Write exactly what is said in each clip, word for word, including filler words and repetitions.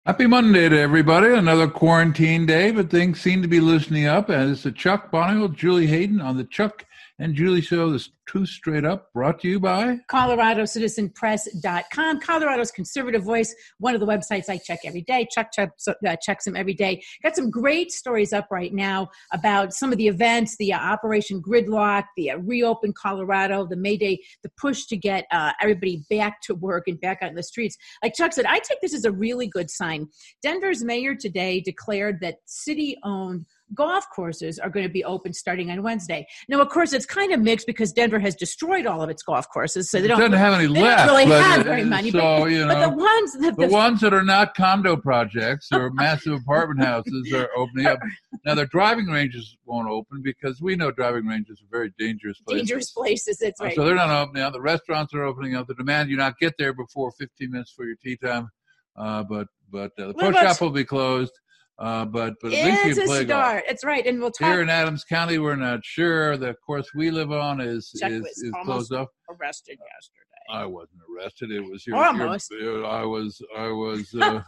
Happy Monday to everybody. Another quarantine day, but things seem to be loosening up. And it's the Chuck Bonigal, Julie Hayden on the Chuck and Julie Show, the Truth Straight Up, brought to you by Colorado Citizen Press dot com, Colorado's conservative voice, one of the websites I check every day. Chuck checks, uh, checks them every day. Got some great stories up right now about some of the events, the uh, Operation Gridlock, the uh, Reopen Colorado, the May Day, the push to get uh, everybody back to work and back out in the streets. Like Chuck said, I take this as a really good sign. Denver's mayor today declared that city-owned golf courses are going to be open starting on Wednesday. Now, of course, it's kind of mixed because Denver has destroyed all of its golf courses, so they don't, it doesn't have any they left. don't really but, have very many. So, but, you know, but the ones that the, the, ones that are not condo projects or massive apartment houses are opening up. Now, the driving ranges won't open because we know driving ranges are very dangerous places. dangerous places. That's right. So they're not opening up. The restaurants are opening up. The demand you not get there before fifteen minutes for your tea time, uh, but but uh, the pro shop will be closed. Uh, but but at least you it's can play a start. golf. It's right, and we'll talk. Here in Adams County, we're not sure. The course we live on is Chuck is, was is almost closed off. Arrested yesterday. I wasn't arrested. It was your, almost. Your, I was. I was. Uh,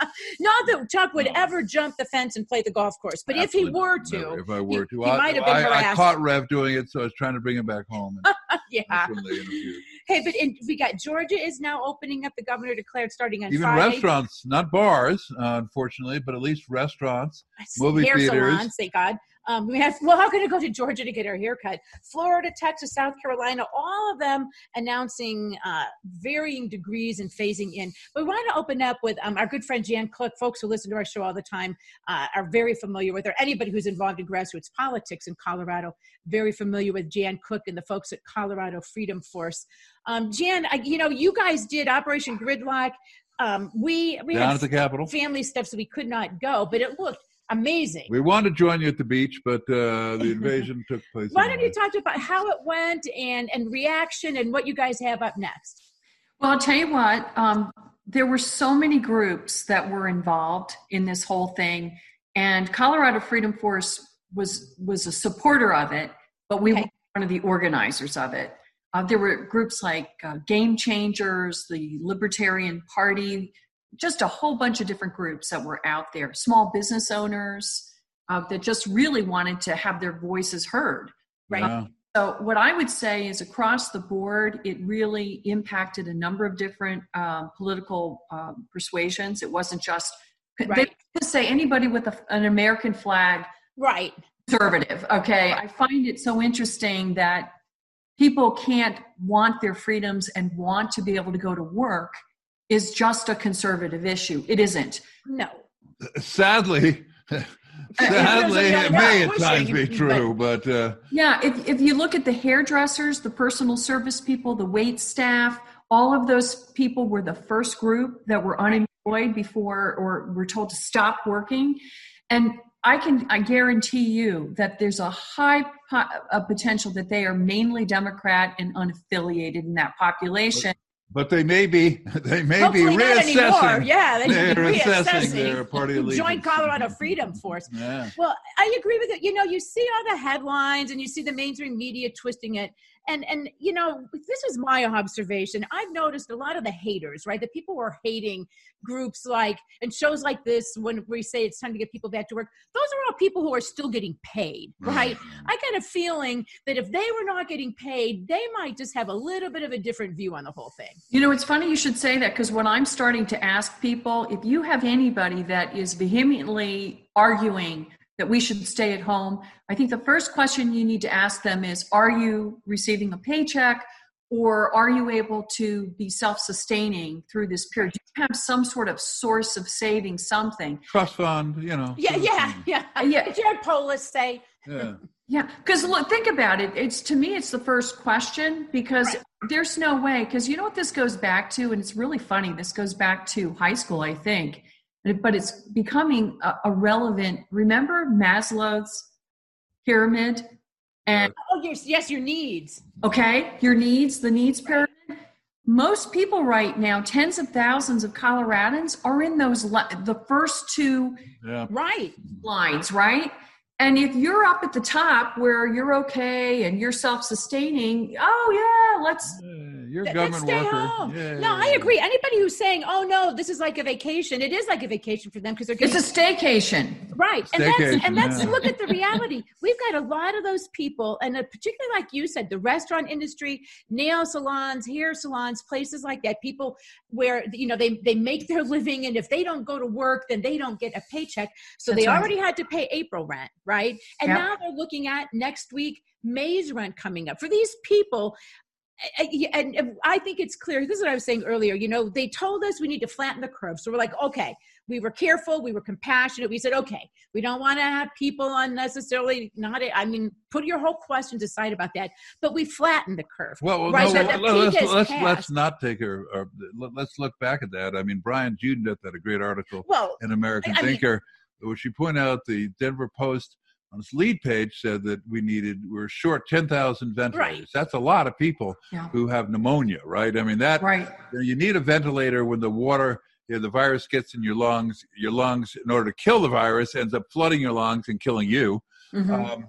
Not that Chuck would no. ever jump the fence and play the golf course, but if he were to, never. if I were he, to, he I, might have been I, harassed. I caught Rev doing it, so I was trying to bring him back home. And yeah. That's when they interviewed. Hey, but in, we got Georgia is now opening up. The governor declared starting on even Friday. restaurants, not bars, uh, unfortunately, but at least restaurants, movie hair theaters. salons, thank God. Um, we have, well, how can I go to Georgia to get our hair cut? Florida, Texas, South Carolina, all of them announcing uh, varying degrees and phasing in. But we want to open up with um, our good friend Jan Cook. Folks who listen to our show all the time uh, are very familiar with her. Anybody who's involved in grassroots politics in Colorado, very familiar with Jan Cook and the folks at Colorado Freedom Force. Um, Jan, I, you know, you guys did Operation Gridlock. Um, we we Down had at the Capitol. Family stuff, so we could not go, but it looked amazing. We wanted to join you at the beach, but uh, the invasion took place. Why don't you talk about how it went and, and reaction and what you guys have up next? Well, I'll tell you what, um, there were so many groups that were involved in this whole thing, and Colorado Freedom Force was was a supporter of it, but we okay. were one of the organizers of it. Uh, there were groups like uh, Game Changers, the Libertarian Party, just a whole bunch of different groups that were out there, small business owners uh, that just really wanted to have their voices heard. Right. Uh, so what I would say is across the board, it really impacted a number of different um, political um, persuasions. It wasn't just, right. they didn't say anybody with a, an American flag. Right. Conservative. Okay. I find it so interesting that people can't want their freedoms and want to be able to go to work is just a conservative issue. It isn't. No. Sadly, sadly, it may at times be true, but... Uh, yeah, if, if you look at the hairdressers, the personal service people, the wait staff, all of those people were the first group that were unemployed before or were told to stop working. And I can, I guarantee you that there's a high po- a potential that they are mainly Democrat and unaffiliated in that population. But they may be, they may Hopefully be reassessing. Yeah, they they're be reassessing their party allegiance. Join Colorado Freedom Force. Yeah. Well, I agree with it. You know, you see all the headlines and you see the mainstream media twisting it. And, and you know, this is my observation. I've noticed a lot of the haters, right? The people who are hating groups like, and shows like this, when we say it's time to get people back to work, those are all people who are still getting paid, right? I got a feeling that if they were not getting paid, they might just have a little bit of a different view on the whole thing. You know, it's funny you should say that, because when I'm starting to ask people, if you have anybody that is vehemently arguing that we should stay at home, I think the first question you need to ask them is, are you receiving a paycheck, or are you able to be self-sustaining through this period? Do you have some sort of source of saving something? Trust fund, you know. Yeah, yeah, yeah. yeah. Did you have Polis say? Yeah. Yeah, because look, think about it. It's, to me, it's the first question, because right. there's no way, because you know what this goes back to, and it's really funny. This goes back to high school, I think. But it's becoming a, a relevant. Remember Maslow's pyramid? And oh, yes, yes, your needs. Okay, your needs, the needs pyramid. Most people right now, tens of thousands of Coloradans, are in those the first two yeah. right lines, right? And if you're up at the top where you're okay and you're self-sustaining, oh yeah, let's. Uh, you're a Th- government stay worker. home. Yeah, no, yeah, I yeah. agree. Anybody who's saying, "Oh no, this is like a vacation," it is like a vacation for them because they're getting It's a staycation. right. And that's Staycation, and that's yeah. look at the reality. We've got a lot of those people, and uh, particularly like you said, the restaurant industry, nail salons, hair salons, places like that. People where you know they they make their living, and if they don't go to work, then they don't get a paycheck. So That's they right. already had to pay April rent, right? And Yep. now they're looking at next week May's rent coming up for these people. And I think it's clear. This is what I was saying earlier. You know, they told us we need to flatten the curve. So we're like, okay, we were careful. We were compassionate. We said, okay, we don't want to have people unnecessarily not, I mean, put your whole questions aside about that. But we flattened the curve. Well, well right? no, So well, the let's, peak has let's, passed. let's not take a, or let's look back at that. I mean, Brian Judith had a great article Well, in American I mean- Thinker, where she pointed out the Denver Post on its lead page said that we needed, we're short ten thousand ventilators. Right. That's a lot of people Yeah. who have pneumonia, right? I mean, that, Right. you know, you need a ventilator when the water, you know, the virus gets in your lungs. Your lungs, in order to kill the virus, ends up flooding your lungs and killing you. Mhm. Um,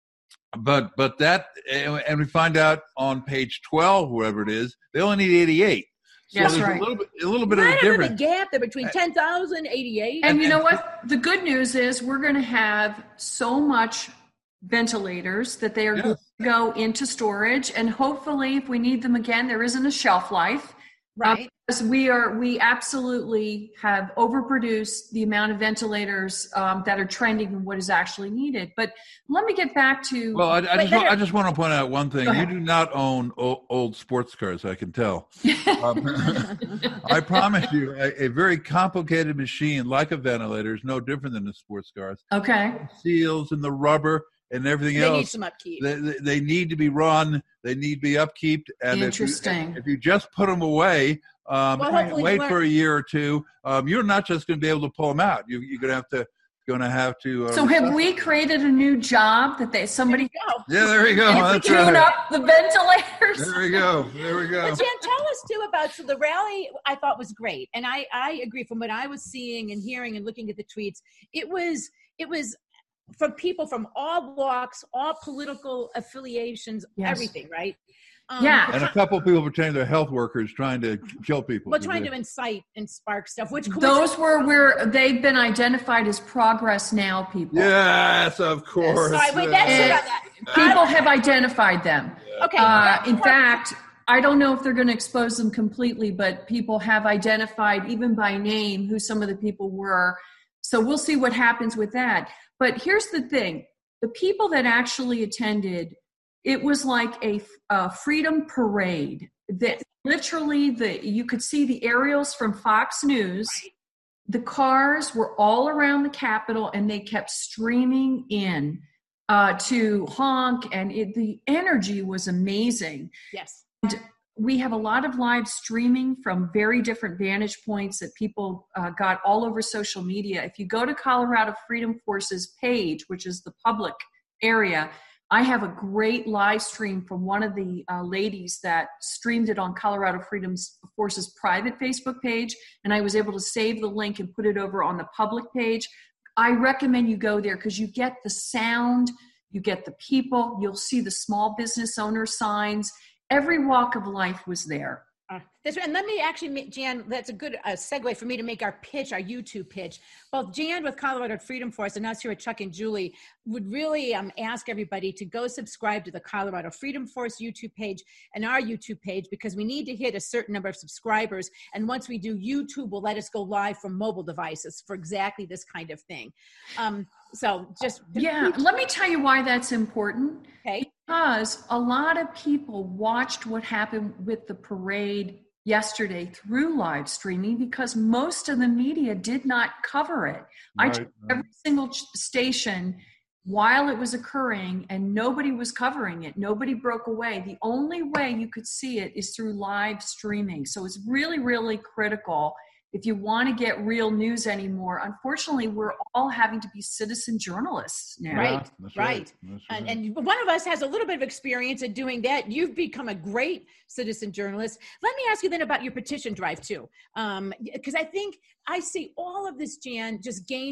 but but that, and and we find out on page twelve, whoever it is, they only need eighty-eight. So That's there's right. a little bit, a little bit right of a under the difference. gap there between ten thousand, eighty-eight. And you know what? The good news is we're going to have so much ventilators that they are Yes. going to go into storage, and hopefully, if we need them again, there isn't a shelf life. right. Um, because we are, we absolutely have overproduced the amount of ventilators um, that are trending and what is actually needed. But let me get back to. Well, I, I, Wait, just no, want, no. I just want to point out one thing. Go You ahead. do not own o- old sports cars, I can tell. Um, I promise you, a, a very complicated machine like a ventilator is no different than the sports cars. okay. Seals and the rubber and everything They else. need some upkeep. They, they, they need to be run. They need to be upkeep. And Interesting. If you, if you just put them away, um, Well, and hopefully wait learn- for a year or two, um, you're not just going to be able to pull them out. You, you're going to have to going to have to. Uh, So have we created a new job that they somebody Go. Yeah, there we go. That's tune right. up the ventilators? There we go. There we go. But Jan, tell us too about, so the rally I thought was great. And I, I agree from what I was seeing and hearing and looking at the tweets, it was, it was from people from all walks, all political affiliations, Yes. everything, right? Um, Yeah. And a couple of people pretending they're health workers trying to kill people. Well, trying to incite and spark stuff, which Those were where they've been identified as Progress Now people. Yes, of course. Sorry, wait, that's And it on that. people have identified them. Okay. Uh, that's in part- fact, I don't know if they're going to expose them completely, but people have identified, even by name, who some of the people were. So we'll see what happens with that. But here's the thing. The people that actually attended, it was like a, a freedom parade. That literally, the you could see the aerials from Fox News. Right. The cars were all around the Capitol, and they kept streaming in uh, to honk, and it, the energy was amazing. Yes. We have a lot of live streaming from very different vantage points that people uh, got all over social media. If you go to Colorado Freedom Force's page, which is the public area, I have a great live stream from one of the uh, ladies that streamed it on Colorado Freedom Force's private Facebook page, and I was able to save the link and put it over on the public page. I recommend you go there because you get the sound, you get the people, you'll see the small business owner signs. Every walk of life was there. Uh, that's right. And let me actually make, Jan, that's a good uh, segue for me to make our pitch, our YouTube pitch. Both Jan with Colorado Freedom Force and us here at Chuck and Julie would really um, ask everybody to go subscribe to the Colorado Freedom Force YouTube page and our YouTube page, because we need to hit a certain number of subscribers. And once we do, YouTube will let us go live from mobile devices for exactly this kind of thing. Um, so just, Yeah, let me tell you why that's important. okay. Because a lot of people watched what happened with the parade yesterday through live streaming because most of the media did not cover it. I Right, checked right. every single ch- station while it was occurring, and nobody was covering it. Nobody broke away. The only way you could see it is through live streaming. So it's really, really critical if you want to get real news anymore. Unfortunately, we're all having to be citizen journalists now. Right, Yeah, that's right. That's And, right. and one of us has a little bit of experience in doing that. You've become a great citizen journalist. Let me ask you then about your petition drive too. Um, because I think I see all of this, Jan, just gaining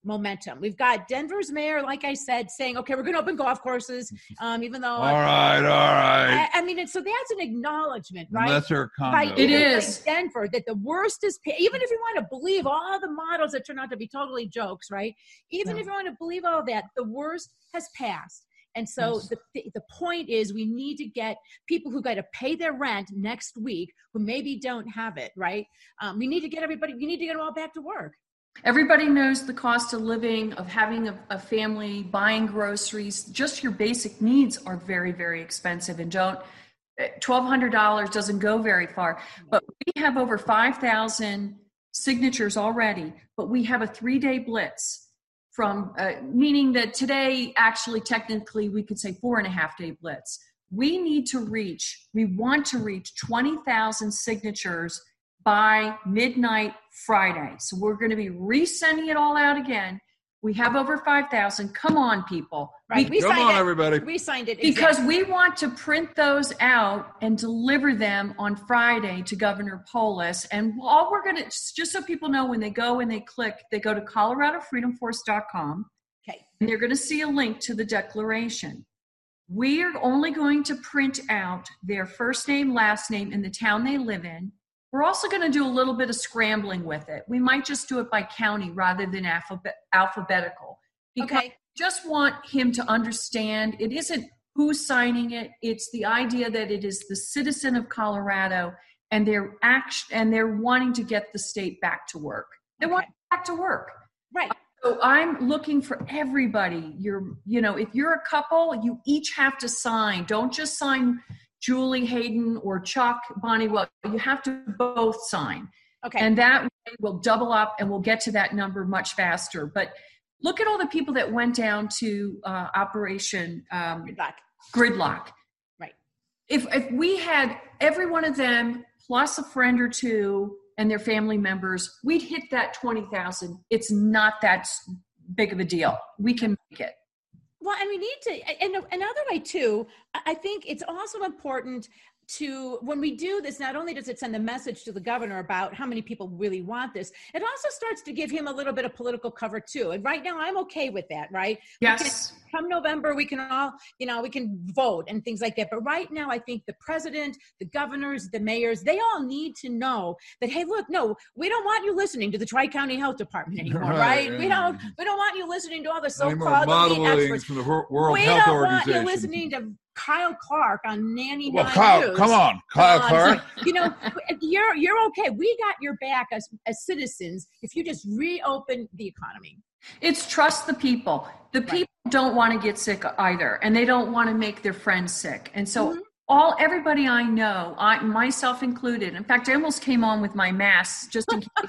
momentum. We've got Denver's mayor, like I said, saying, okay, we're going to open golf courses, um, even though. All right, all right. I, I mean, it's, so that's an acknowledgement, right? That's her By condo. It is. Denver, that the worst is, even if you want to believe all the models that turn out to be totally jokes, right? Even Yeah. if you want to believe all that, the worst has passed. And so Yes. the, the the point is we need to get people who got to pay their rent next week who maybe don't have it, right? Um, we need to get everybody, we need to get them all back to work. Everybody knows the cost of living, of having a, a family, buying groceries. Just your basic needs are very, very expensive, and don't twelve hundred dollars doesn't go very far. But we have over five thousand signatures already, but we have a three-day blitz from, uh, meaning that today, actually, technically, we could say four and a half day blitz. We need to reach, we want to reach twenty thousand signatures by midnight Friday. So we're going to be resending it all out again. We have over five thousand. Come on, people. Right. We, We Come signed on, it. everybody. We signed it. because exactly. we want to print those out and deliver them on Friday to Governor Polis. And all we're going to, just so people know, when they go and they click, they go to colorado freedom force dot com. Okay. And they're going to see a link to the declaration. We are only going to print out their first name, last name, and the town they live in. We're also going to do a little bit of scrambling with it. We might just do it by county rather than alphabet, alphabetical. Because Okay. I just want him to understand it isn't who's signing it. It's the idea that it is the citizen of Colorado, and they're act- and they're wanting to get the state back to work. They want Okay. back to work. Right. So I'm looking for everybody. You're, you know, if you're a couple, you each have to sign. Don't just sign Julie Hayden or Chuck Bonnie. Well, you have to both sign. Okay. And that way we'll double up and we'll get to that number much faster. But look at all the people that went down to uh, Operation um, Good luck. Gridlock. Right. If, if we had every one of them plus a friend or two and their family members, we'd hit that twenty thousand. It's not that big of a deal. We can make it. Well, and we need to, and another way too, I think it's also important to, when we do this, not only does it send a message to the governor about how many people really want this, it also starts to give him a little bit of political cover too. And right now I'm okay with that, right? Yes. Come November, we can all, you know, we can vote and things like that. But right now, I think the president, the governors, the mayors, they all need to know that, hey, look, no, we don't want you listening to the Tri-County Health Department anymore, right? Right. We don't, we don't want you listening to all the Any more so-called elite modelings experts. from the Wor- World We Health don't want Organization. you listening to Kyle Clark on Nanny Well, Nine Kyle, News. come on, Kyle Um, Clark. You know, you're you're okay. We got your back as as citizens if you just reopen the economy. It's trust the people. The Right. people don't want to get sick either, and they don't want to make their friends sick. And so Mhm. all everybody I know, I myself included, in fact, I almost came on with my mask just in case.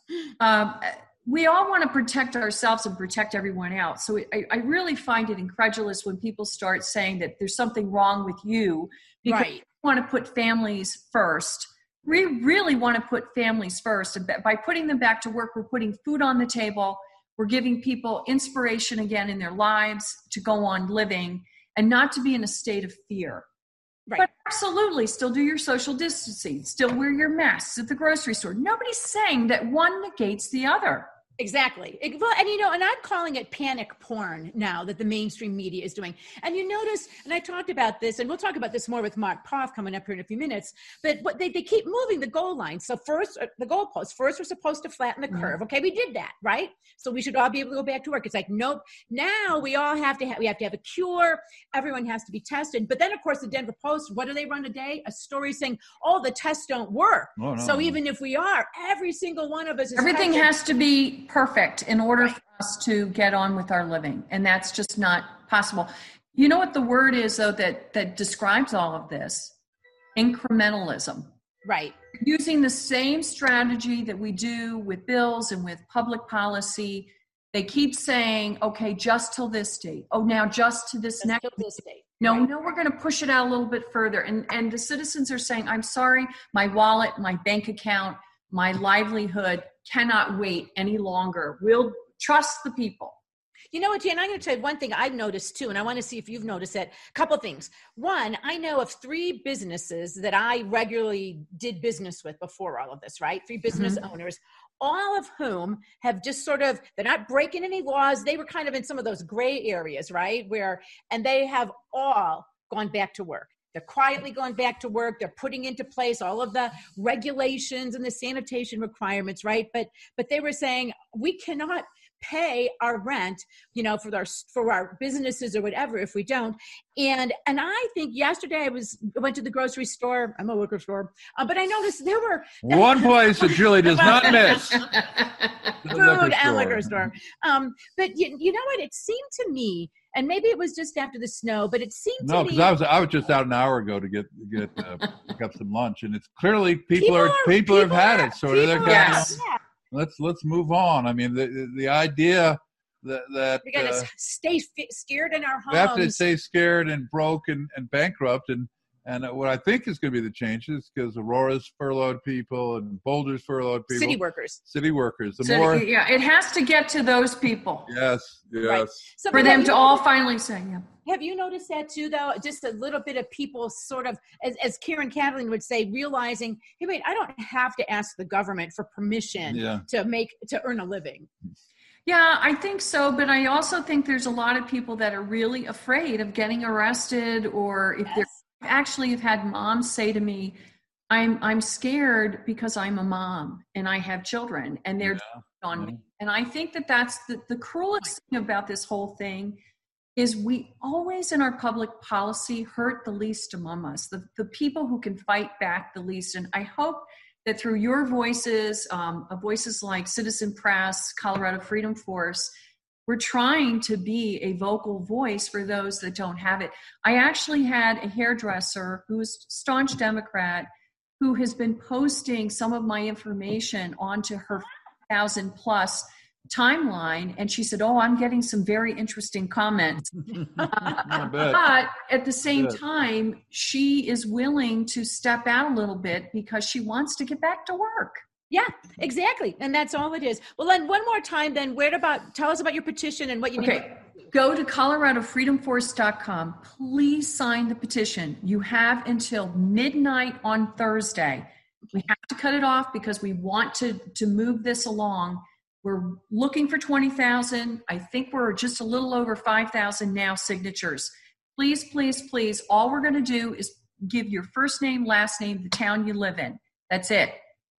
um, we all want to protect ourselves and protect everyone else. So I, I really find it incredulous when people start saying that there's something wrong with you because Right. we want to put families first. We really want to put families first. And by putting them back to work, we're putting food on the table. We're giving people inspiration again in their lives to go on living and not to be in a state of fear. Right. But absolutely, still do your social distancing, still wear your masks at the grocery store. Nobody's saying that one negates the other. Exactly. It- well, and you know, and I'm calling it panic porn now that the mainstream media is doing. And you notice, and I talked about this, and we'll talk about this more with Mark Poff coming up here in a few minutes, but what they, they keep moving the goal line. So first, uh, the goalpost, first we're supposed to flatten the curve. Okay, we did that, right? So we should all be able to go back to work. It's like, nope, now we all have to have, we have to have a cure. Everyone has to be tested. But then, of course, the Denver Post, what do they run today? A story saying, oh, the tests don't work. Oh, no. So even if we are, every single one of us is Everything tested. has to be perfect in order Right. for us to get on with our living. And that's just not possible. You know what the word is, though, that, that describes all of this? Incrementalism. Right. Using the same strategy that we do with bills and with public policy. They keep saying, okay, just till this date. Oh, now just to this Just next till this date. No, Right. no, we're going to push it out a little bit further. And, and the citizens are saying, I'm sorry, my wallet, my bank account, my livelihood cannot wait any longer. We'll trust the people. You know what, Jan, I'm going to tell you one thing I've noticed too, and I want to see if you've noticed it. A couple things. One, I know of three businesses that I regularly did business with before all of this, right? Three business Mm-hmm. owners. all of whom have just sort of, they're not breaking any laws. They were kind of in some of those gray areas, right? Where, and they have all gone back to work. They're quietly going back to work. They're putting into place all of the regulations and the sanitation requirements, right? But but they were saying, we cannot pay our rent, you know, for our for our businesses or whatever if we don't. And and I think yesterday I was I went to the grocery store. I'm a liquor store, uh, but I noticed there were one place that Julie does not miss: food and liquor store. Um, but you, you know what? It seemed to me, and maybe it was just after the snow, but it seemed no, to me. No, because I was I was just out an hour ago to get get uh, pick up some lunch, and it's clearly people, people are, are people, people have had are, it, so they're going. Yes. Yeah. Let's let's move on. I mean, the the idea that that we got to uh, stay f- scared in our homes. we have to stay scared and broke and, and bankrupt, and and what I think is going to be the change is because Aurora's furloughed people and Boulder's furloughed people, city workers, city workers. The so, more, yeah, it has to get to those people. yes, yes, right. So, for them to all finally say, yeah. Have you noticed that too, though? Just a little bit of people sort of, as, as Karen Kathleen would say, realizing, hey, wait, I don't have to ask the government for permission yeah. to make, to earn a living. Yeah, I think so. But I also think there's a lot of people that are really afraid of getting arrested, or if yes. they're actually have had moms say to me, I'm, I'm scared because I'm a mom and I have children and they're yeah. on yeah. me. And I think that that's the, the cruelest thing about this whole thing is we always in our public policy hurt the least among us, the, the people who can fight back the least. And I hope that through your voices, um, voices like Citizen Press, Colorado Freedom Force, we're trying to be a vocal voice for those that don't have it. I actually had a hairdresser who's a staunch Democrat who has been posting some of my information onto her thousand plus timeline, and she said, oh, I'm getting some very interesting comments. uh, but at the same time, she is willing to step out a little bit because she wants to get back to work. Yeah, exactly. And that's all it is. Well, then one more time, then where about, tell us about your petition and what you need. Okay. Go to Colorado Freedom Force dot com. Please sign the petition. You have until midnight on Thursday. We have to cut it off because we want to, to move this along. We're looking for twenty thousand. I think we're just a little over five thousand now signatures. Please, please, please. All we're going to do is give your first name, last name, the town you live in. That's it.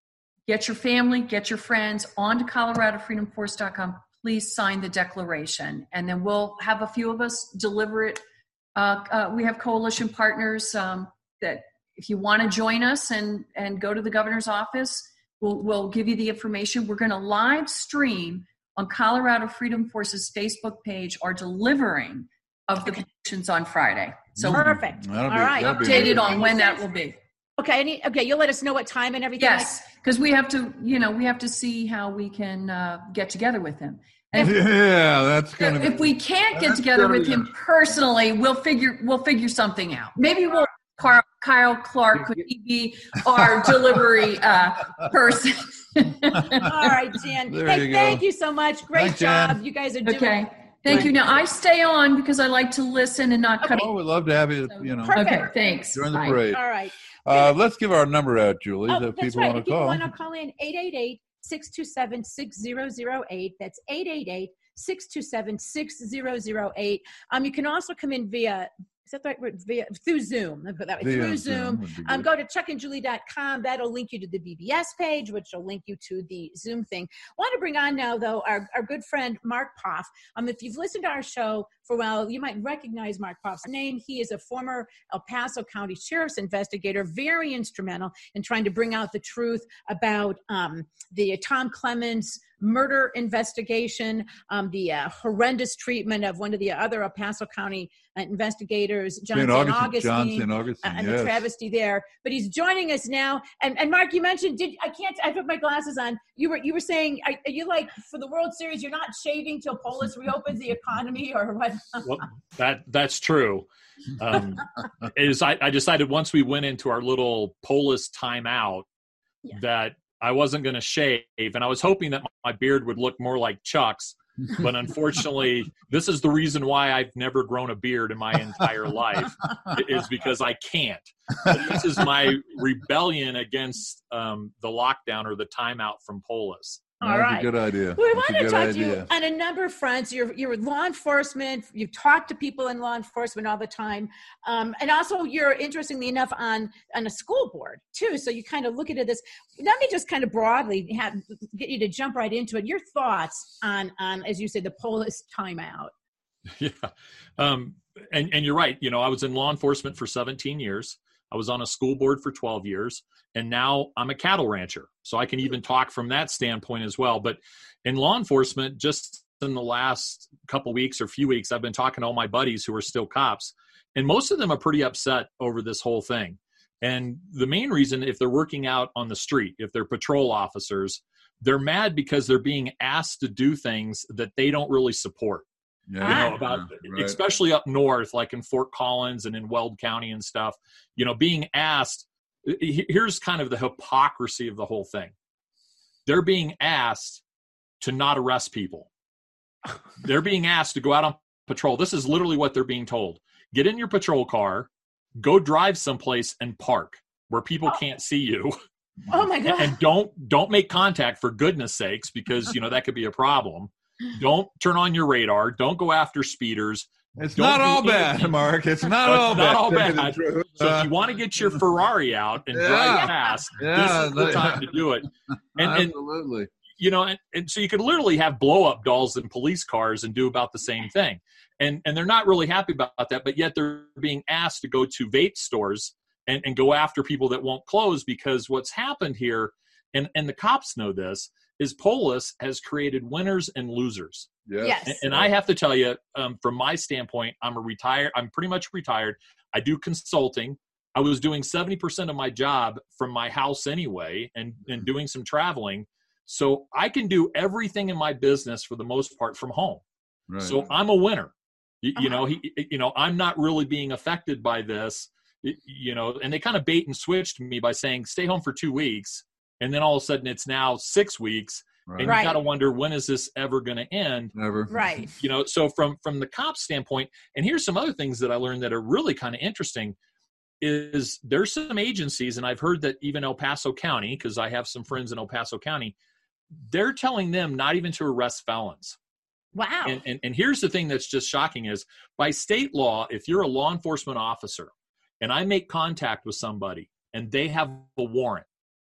Get your family, get your friends onto Colorado Freedom Force dot com. Please sign the declaration. And then we'll have a few of us deliver it. Uh, uh, we have coalition partners um, that if you want to join us and, and go to the governor's office, We'll, we'll give you the information. We're going to live stream on Colorado Freedom Force's Facebook page our delivering of the petitions on Friday. So perfect. That'll All be, right. Updated on when that will be. Okay. Any, okay. You'll let us know what time and everything. Yes, because we have to, you know, we have to see how we can uh, get together with him. And if, yeah, that's going to. If we can't get together with him personally, we'll figure we'll figure something out. Maybe we'll. Carl, Kyle Clark, could he be our delivery uh, person? All right, Jan. There hey, you thank go. you so much. Great Thanks, job. Jan. You guys are doing okay. Thank you. Now I stay on because I like to listen and not okay. cut. Oh, we'd love to have you. You know. Perfect. Okay. Thanks. During the Bye. parade. All right. Uh, let's give our number out, Julie. Oh, if that's people right. want If to people call. want to call in, eight eight eight, six two seven, six zero zero eight. That's eight eight eight, six two seven, six zero zero eight. Um, you can also come in via. Is that the right word? Via, through Zoom. Let me put that way. Via Through Zoom Zoom. Um, go to chuck and julie dot com. That'll link you to the V B S page, which will link you to the Zoom thing. I want to bring on now, though, our, our good friend, Mark Poff. Um, if you've listened to our show for a while, you might recognize Mark Poff's name. He is a former El Paso County Sheriff's investigator, very instrumental in trying to bring out the truth about um, the Tom Clemens murder investigation, um, the uh, horrendous treatment of one of the other El Paso County uh, investigators, John Saint Augustine, John Saint Augustine, uh, and yes. the travesty there. But he's joining us now. And, and Mark, you mentioned, did I can't, I put my glasses on. You were you were saying, are, are you like, for the World Series, you're not shaving till Polis reopens the economy or what? Well, that that's true. Um, is I, I decided once we went into our little Polis timeout yeah. that I wasn't going to shave, and I was hoping that my beard would look more like Chuck's, but unfortunately, this is the reason why I've never grown a beard in my entire life, is because I can't. This is my rebellion against um, the lockdown or the timeout from Polis. All That's right. a good idea. We That's want a to good talk idea. to you on a number of fronts. You're you're law enforcement. You've talked to people in law enforcement all the time, um, and also you're interestingly enough on on a school board too. So you kind of look into this. Let me just kind of broadly have, get you to jump right into it. Your thoughts on on as you said the Polis timeout. Yeah, um, and and you're right. You know, I was in law enforcement for seventeen years. I was on a school board for twelve years, and now I'm a cattle rancher. So I can even talk from that standpoint as well. But in law enforcement, just in the last couple weeks or few weeks, I've been talking to all my buddies who are still cops, and most of them are pretty upset over this whole thing. And the main reason, if they're working out on the street, if they're patrol officers, they're mad because they're being asked to do things that they don't really support. Yeah, you know, about yeah, right. especially up north, like in Fort Collins and in Weld County and stuff, you know, being asked, here's kind of the hypocrisy of the whole thing. They're being asked to not arrest people. They're being asked to go out on patrol. This is literally what they're being told. Get in your patrol car, go drive someplace and park where people can't see you. Oh my God. And don't, don't make contact for goodness sakes, because, you know, that could be a problem. Don't turn on your radar. Don't go after speeders. It's Don't not do all anything. bad, Mark. It's not No, all it's bad. not all Tell you the bad. truth. So Uh, if you want to get your Ferrari out and Yeah. drive fast, Yeah, this is the that- time to do it. And, and Absolutely. you know, and, and so you could literally have blow-up dolls in police cars and do about the same thing. And and they're not really happy about that, but yet they're being asked to go to vape stores and, and go after people that won't close, because what's happened here, and, and the cops know this, is Polis has created winners and losers. Yes. Yes. And, and I have to tell you, um, from my standpoint, I'm a retired, I'm pretty much retired. I do consulting. I was doing seventy percent of my job from my house anyway, and, and doing some traveling. So I can do everything in my business for the most part from home. Right. So I'm a winner. You, Uh-huh. you know, he, you know, I'm not really being affected by this, you know, and they kind of bait and switched me by saying, stay home for two weeks. And then all of a sudden it's now six weeks. Right. And Right. you got to wonder, when is this ever going to end? Never. Right. You know, so from from the cop's standpoint, and here's some other things that I learned that are really kind of interesting, is there's some agencies, and I've heard that even El Paso County, because I have some friends in El Paso County, they're telling them not even to arrest felons. Wow. And, and, and here's the thing that's just shocking is, by state law, if you're a law enforcement officer and I make contact with somebody and they have a warrant,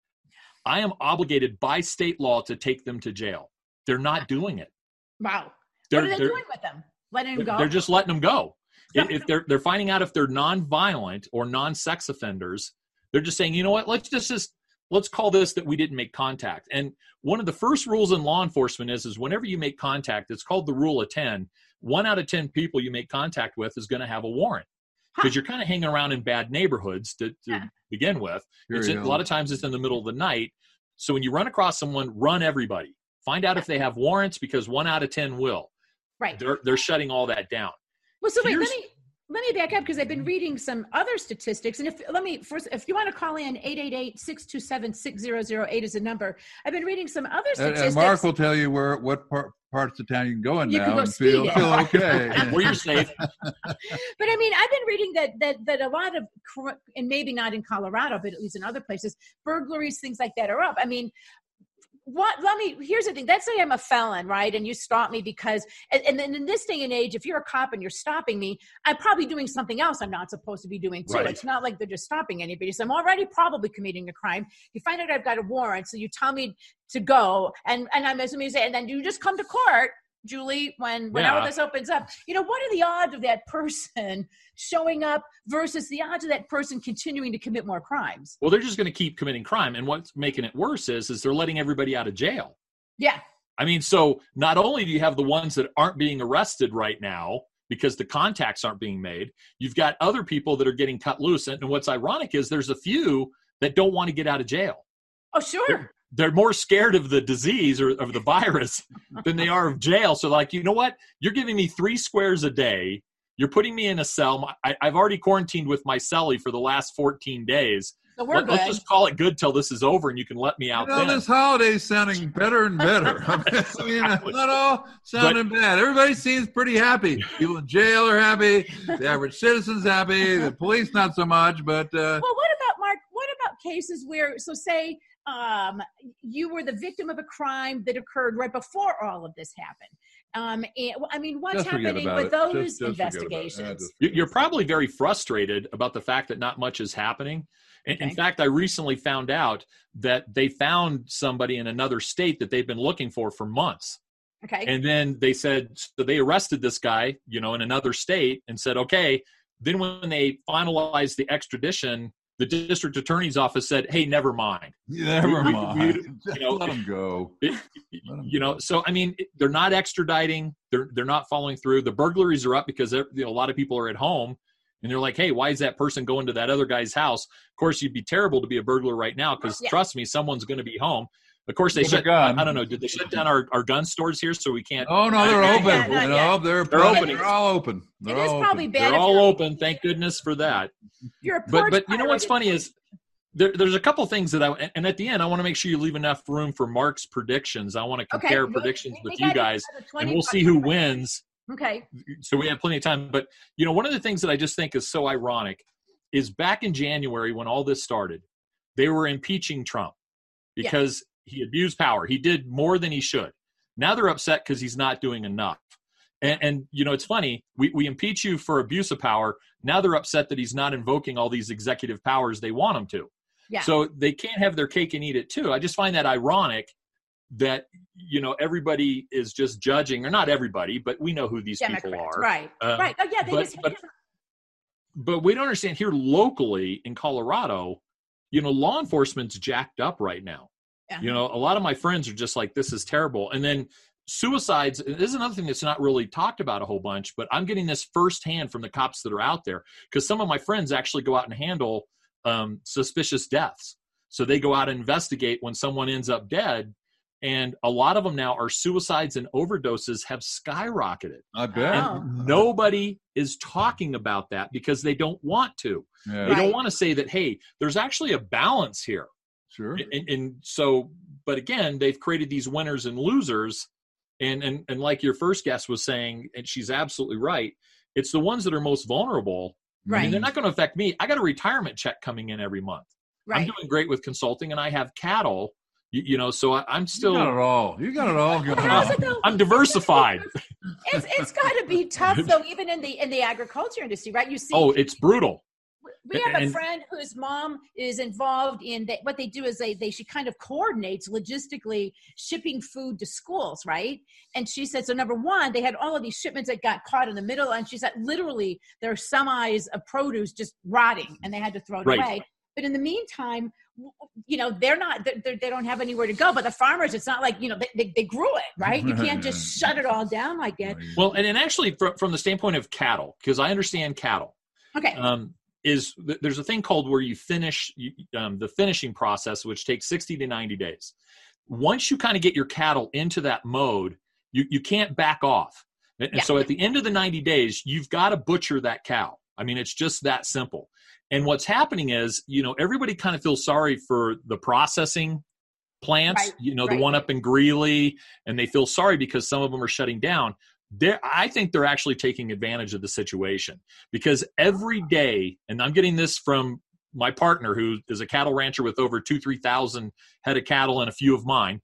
I am obligated by state law to take them to jail. They're not doing it. Wow. They're, What are they they're, doing with them? Letting them go? they're just letting them go. Yeah. If they're they're finding out if they're non-violent or non-sex offenders, they're just saying, you know what, let's just, just let's call this that we didn't make contact. And one of the first rules in law enforcement is, is whenever you make contact, it's called the rule of ten. One out of ten people you make contact with is going to have a warrant, because Huh. you're kind of hanging around in bad neighborhoods to, to Yeah. begin with. Here It's you in, a go. lot of times it's in the middle of the night. So when you run across someone, run everybody. Find out if they have warrants, because one out of ten will. Right. They're they're shutting all that down. Well, so wait, let Here's- me let me back up, because I've been reading some other statistics, and if let me first, if you want to call in, eight eight eight, six two seven, six zero zero eight is the number. I've been reading some other And, statistics. and Mark will tell you where what part, parts of town you can go in You can now go and feel, speeding. feel okay. Where you're safe. But I mean, I've been reading that that that a lot of, cor- and maybe not in Colorado, but at least in other places, burglaries, things like that are up. I mean, what? Let me. Here's the thing. Let's say I'm a felon, right? And you stop me because, and, and then in this day and age, if you're a cop and you're stopping me, I'm probably doing something else I'm not supposed to be doing too. Right. It's not like they're just stopping anybody. So I'm already probably committing a crime. You find out I've got a warrant, so you tell me to go, and and I'm assuming you say, and then you just come to court, Julie, when whenever Yeah. this opens up. You know, what are the odds of that person showing up versus the odds of that person continuing to commit more crimes? Well, they're just going to keep committing crime. And what's making it worse is, is they're letting everybody out of jail. Yeah. I mean, so not only do you have the ones that aren't being arrested right now because the contacts aren't being made, you've got other people that are getting cut loose. And what's ironic is there's a few that don't want to get out of jail. Oh, sure. They're, they're more scared of the disease or of the virus than they are of jail. So like, you know what? You're giving me three squares a day. You're putting me in a cell. I, I've already quarantined with my cellie for the last fourteen days. So we're Let, good. let's just call it good till this is over and you can let me out You know, then. this holiday's sounding better and better. I mean, Exactly. not all sounding bad. Everybody seems pretty happy. People in jail are happy. The average citizen's happy. The police not so much. But uh, Well, what about, Mark, what about cases where, so say um, you were the victim of a crime that occurred right before all of this happened. Um, and, I mean, what's Just forget happening about with it. those Just- just forget about it. investigations? Yeah, just You- forget You're about it. probably very frustrated about the fact that not much is happening. In, in Okay. fact, I recently found out that they found somebody in another state that they've been looking for for months. Okay. And then they said, so they arrested this guy, you know, in another state and said, okay. Then when they finalized the extradition, the district attorney's office said, hey, never mind. Never We- we- mind. we- Just you know, let them go. It, Let 'em you know, go. so I mean, they're not extraditing. They're they're not following through. The burglaries are up because you know, a lot of people are at home, and they're like, "Hey, why is that person going to that other guy's house?" Of course, you'd be terrible to be a burglar right now because Yeah. trust me, someone's going to be home. Of course, they With a shut. gun. I don't know. Did they shut down our, our gun stores here so we can't? Oh no, they're Not open. yet, not you know, yet. they're They're plenty- open. They're all open. They're It is all probably open. bad They're if all you're- open. Thank goodness for that. You're a But porch but you know what's pirate. funny is there, there's a couple things that I and at the end I want to make sure you leave enough room for Mark's predictions. I want to Okay, compare we- predictions we with got you guys, another and twenty we'll see who wins. Okay. So we have plenty of time. But you know, one of the things that I just think is so ironic is back in January when all this started, they were impeaching Trump because he abused power. He did more than he should. Now they're upset because he's not doing enough. And, and you know, it's funny. We we impeach you for abuse of power. Now they're upset that he's not invoking all these executive powers they want him to. Yeah. So they can't have their cake and eat it too. I just find that ironic that, you know, everybody is just judging, or not everybody, but we know who these Democrats. people are. Right. Um, right. Oh, yeah. They but- just but- But we don't understand here locally in Colorado, you know, law enforcement's jacked up right now. Yeah. You know, a lot of my friends are just like, this is terrible. And then suicides, this is another thing that's not really talked about a whole bunch, but I'm getting this firsthand from the cops that are out there because some of my friends actually go out and handle um, suspicious deaths. So they go out and investigate when someone ends up dead. And a lot of them now are suicides and overdoses have skyrocketed. I bet. Oh. And nobody is talking about that because they don't want to. Yeah, They Right. don't want to say that, hey, there's actually a balance here. sure. And, and so, but again, they've created these winners and losers. And, and, and like your first guest was saying, and she's absolutely right, it's the ones that are most vulnerable. I Right. mean, they're not going to affect me. I got a retirement check coming in every month. I'm Right. doing great with consulting, and I have cattle, you, you know, so I, I'm You still, got it all. You got it all going How's it on. though? I'm diversified. It's it's got to be tough though, even in the in the agriculture industry, right? You see, Oh, it's brutal. we have a and- friend whose mom is involved in they, what they do is they they she kind of coordinates logistically shipping food to schools, right? And she said, so number one, they had all of these shipments that got caught in the middle, and she said literally there are semis of produce just rotting, and they had to throw it Right. away. But in the meantime, w- you know, they're not, they're, they're, they don't have anywhere to go. But the farmers, it's not like, you know, they, they, they grew it, right? You can't just shut it all down like that. Well, and, and actually, from, from the standpoint of cattle, because I understand cattle, Okay. um, is th- there's a thing called where you finish you, um, the finishing process, which takes sixty to ninety days. Once you kind of get your cattle into that mode, you, you can't back off. And, and Yeah. so at the end of the ninety days, you've got to butcher that cow. I mean, it's just that simple. And what's happening is, you know, everybody kind of feels sorry for the processing plants, Right, you know, right. the one up in Greeley, and they feel sorry because some of them are shutting down. They're, I think they're actually taking advantage of the situation because every day, and I'm getting this from my partner who is a cattle rancher with over two, three thousand head of cattle and a few of mine.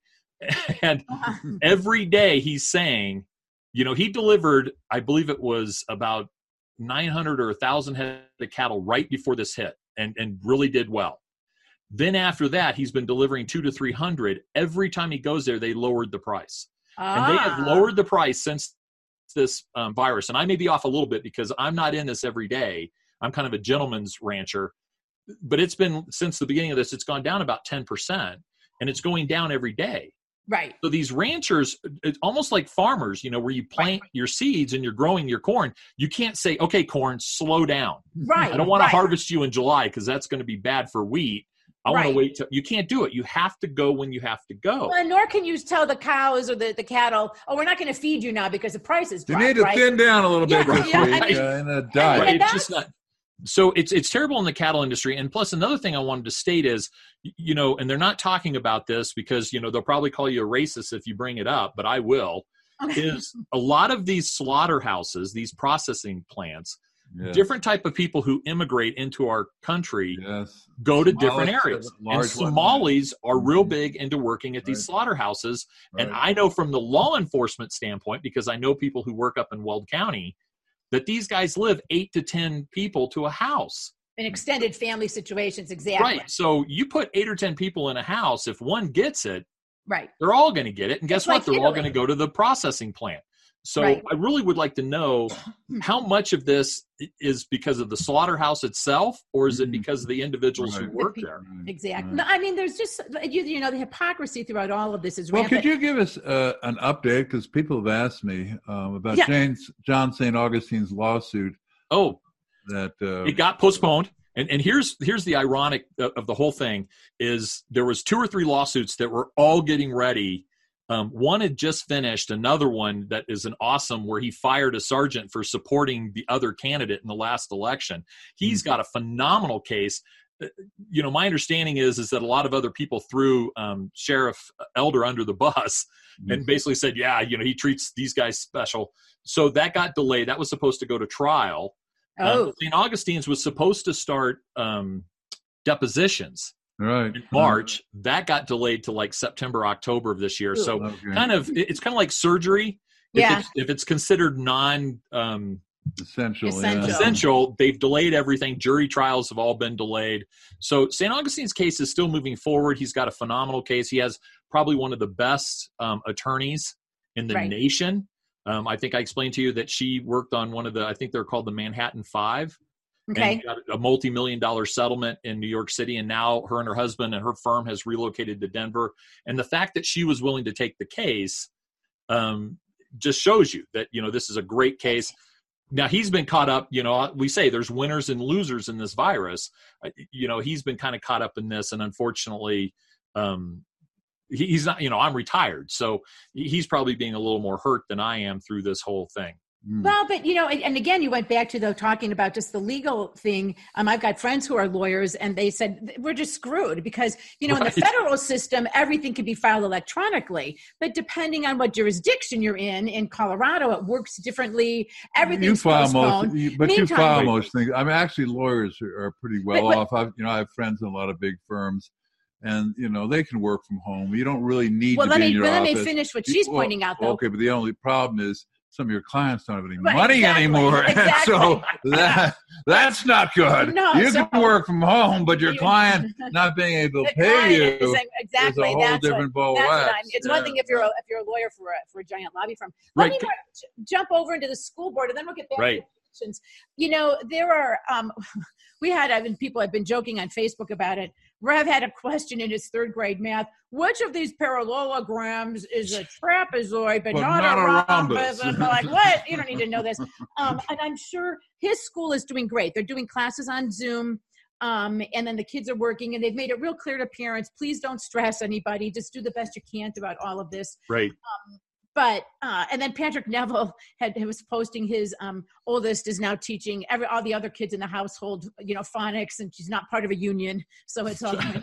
And every day he's saying, you know, he delivered, I believe it was about nine hundred or one thousand head of cattle right before this hit and, and really did well. Then after that, he's been delivering two to three hundred. Every time he goes there, they lowered the price. And they have Ah. lowered the price since this um, virus. And I may be off a little bit because I'm not in this every day. I'm kind of a gentleman's rancher. But it's been, since the beginning of this, it's gone down about ten percent. And it's going down every day. Right. So these ranchers, it's almost like farmers, you know, where you plant your seeds and you're growing your corn. You can't say, okay, corn, slow down. Right. I don't want right. to harvest you in July because that's going to be bad for wheat. I want Right. to wait till you can't do it. You have to go when you have to go. Well, and nor can you tell the cows or the, the cattle, oh, we're not going to feed you now because the price is You dropped, need to right? thin down a little bit Yeah, this yeah, week I mean- uh, in a I diet. mean, Right, it's just that's- not. So it's it's terrible in the cattle industry. And plus, another thing I wanted to state is, you know, and they're not talking about this because, you know, they'll probably call you a racist if you bring it up, but I will. Okay. Is a lot of these slaughterhouses, these processing plants, Yes. Different type of people who immigrate into our country yes. go to Somalis, different areas. And Somalis are real big into working at these right. slaughterhouses. Right. And I know from the law enforcement standpoint, because I know people who work up in Weld County, that these guys live eight to ten people to a house. In extended family situations, exactly. Right. So you put eight or ten people in a house, if one gets it, right, they're all going to get it. And guess it's what? Like they're Italy. all going to go to the processing plant. So right. I really would like to know how much of this is because of the slaughterhouse itself, or is it because of the individuals right. who work there? Exactly. No, I mean, there's just, you, you know, the hypocrisy throughout all of this is well, rampant. Could you give us uh, an update? Because people have asked me um, about yeah. James, John Saint Augustine's lawsuit. Oh, that uh, it got postponed. And, and here's here's the ironic of the whole thing is there was two or three lawsuits that were all getting ready. Um, one had just finished, another one that is an awesome where he fired a sergeant for supporting the other candidate in the last election. He's mm-hmm. got a phenomenal case. You know, my understanding is is that a lot of other people threw um, Sheriff Elder under the bus mm-hmm. and basically said, yeah, you know, he treats these guys special. So that got delayed. That was supposed to go to trial. Oh. Um, Saint Augustine's was supposed to start um, depositions. Right. In March, that got delayed to like September, October of this year. So okay. kind of, it's kind of like surgery. If yeah. it's, if it's considered non um, essential, essential. Yeah. essential, they've delayed everything. Jury trials have all been delayed. So Saint Augustine's case is still moving forward. He's got a phenomenal case. He has probably one of the best um, attorneys in the right. nation. Um, I think I explained to you that she worked on one of the, I think they're called the Manhattan Five. Okay. And got a multi-million dollar settlement in New York City. And now her and her husband and her firm has relocated to Denver. And the fact that she was willing to take the case um, just shows you that, you know, this is a great case. Now he's been caught up, you know, we say there's winners and losers in this virus. You know, he's been kind of caught up in this. And unfortunately, um, he, he's not, you know, I'm retired. So he's probably being a little more hurt than I am through this whole thing. Well, but, you know, and, and again, you went back to, though, talking about just the legal thing. Um, I've got friends who are lawyers, and they said, we're just screwed because, you know, right. in the federal system, everything can be filed electronically. But depending on what jurisdiction you're in, in Colorado, it works differently. Everything's you file postponed. Most, but Meantime, you file most things. I mean, actually, lawyers are, are pretty well but, but, off. I've, you know, I have friends in a lot of big firms. And, you know, they can work from home. You don't really need well, to let be me, in your but office. Let me finish what she's well, pointing out, though. Okay, but the only problem is some of your clients don't have any right, money exactly, anymore. Exactly. So that, that's not good. No, you so, can work from home, but your client not being able to pay you is, exactly, is a whole that's different what, ball of wax. It's yeah. one thing if you're a, if you're a lawyer for a, for a giant lobby firm. Let right. me more, jump over into the school board, and then we'll get back right. to questions. You know, there are, um, we had, I mean, people have been joking on Facebook about it. Rev had a question in his third grade math. Which of these parallelograms is a trapezoid, but, but not, not a rhombus? And like, what? You don't need to know this. Um, and I'm sure his school is doing great. They're doing classes on Zoom. Um, and then the kids are working, and they've made it real clear to parents, please don't stress anybody. Just do the best you can throughout all of this. Right. Um, But, uh, and then Patrick Neville had, he was posting his um, oldest is now teaching every, all the other kids in the household, you know, phonics, and she's not part of a union. So it's all going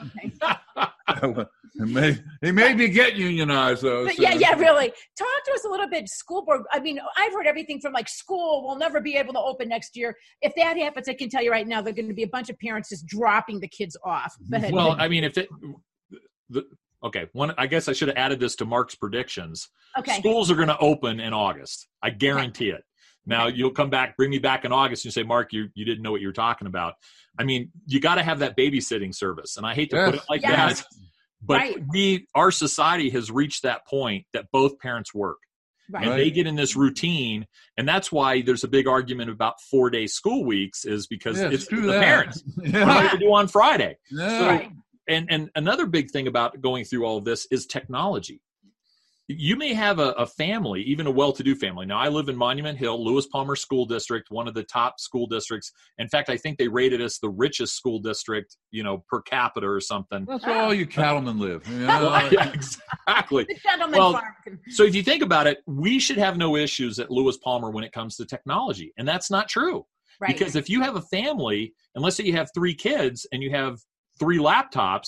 okay. he may, he may be get unionized though. But so. yeah, yeah, really. Talk to us a little bit, school board. I mean, I've heard everything from like school will never be able to open next year. If that happens, I can tell you right now, there are going to be a bunch of parents just dropping the kids off. Well, I mean, if it, the, Okay, one. I guess I should have added this to Mark's predictions. Okay. Schools are going to open in August. I guarantee okay. it. Now, okay. you'll come back, bring me back in August and say, Mark, you, you didn't know what you were talking about. I mean, you got to have that babysitting service. And I hate to yes. put it like yes. that, but right. we, our society has reached that point that both parents work. Right. And they get in this routine. And that's why there's a big argument about four-day school weeks is because yes, it's the that. parents. Yeah. What do they do on Friday? Yeah. So, right. And and another big thing about going through all of this is technology. You may have a, a family, even a well-to-do family. Now, I live in Monument Hill, Lewis Palmer School District, one of the top school districts. In fact, I think they rated us the richest school district, you know, per capita or something. That's where all you cattlemen live. You know? Well, yeah, exactly. The gentleman well, farm. So if you think about it, we should have no issues at Lewis Palmer when it comes to technology. And that's not true. Right. Because if you have a family, and let's say you have three kids and you have three laptops,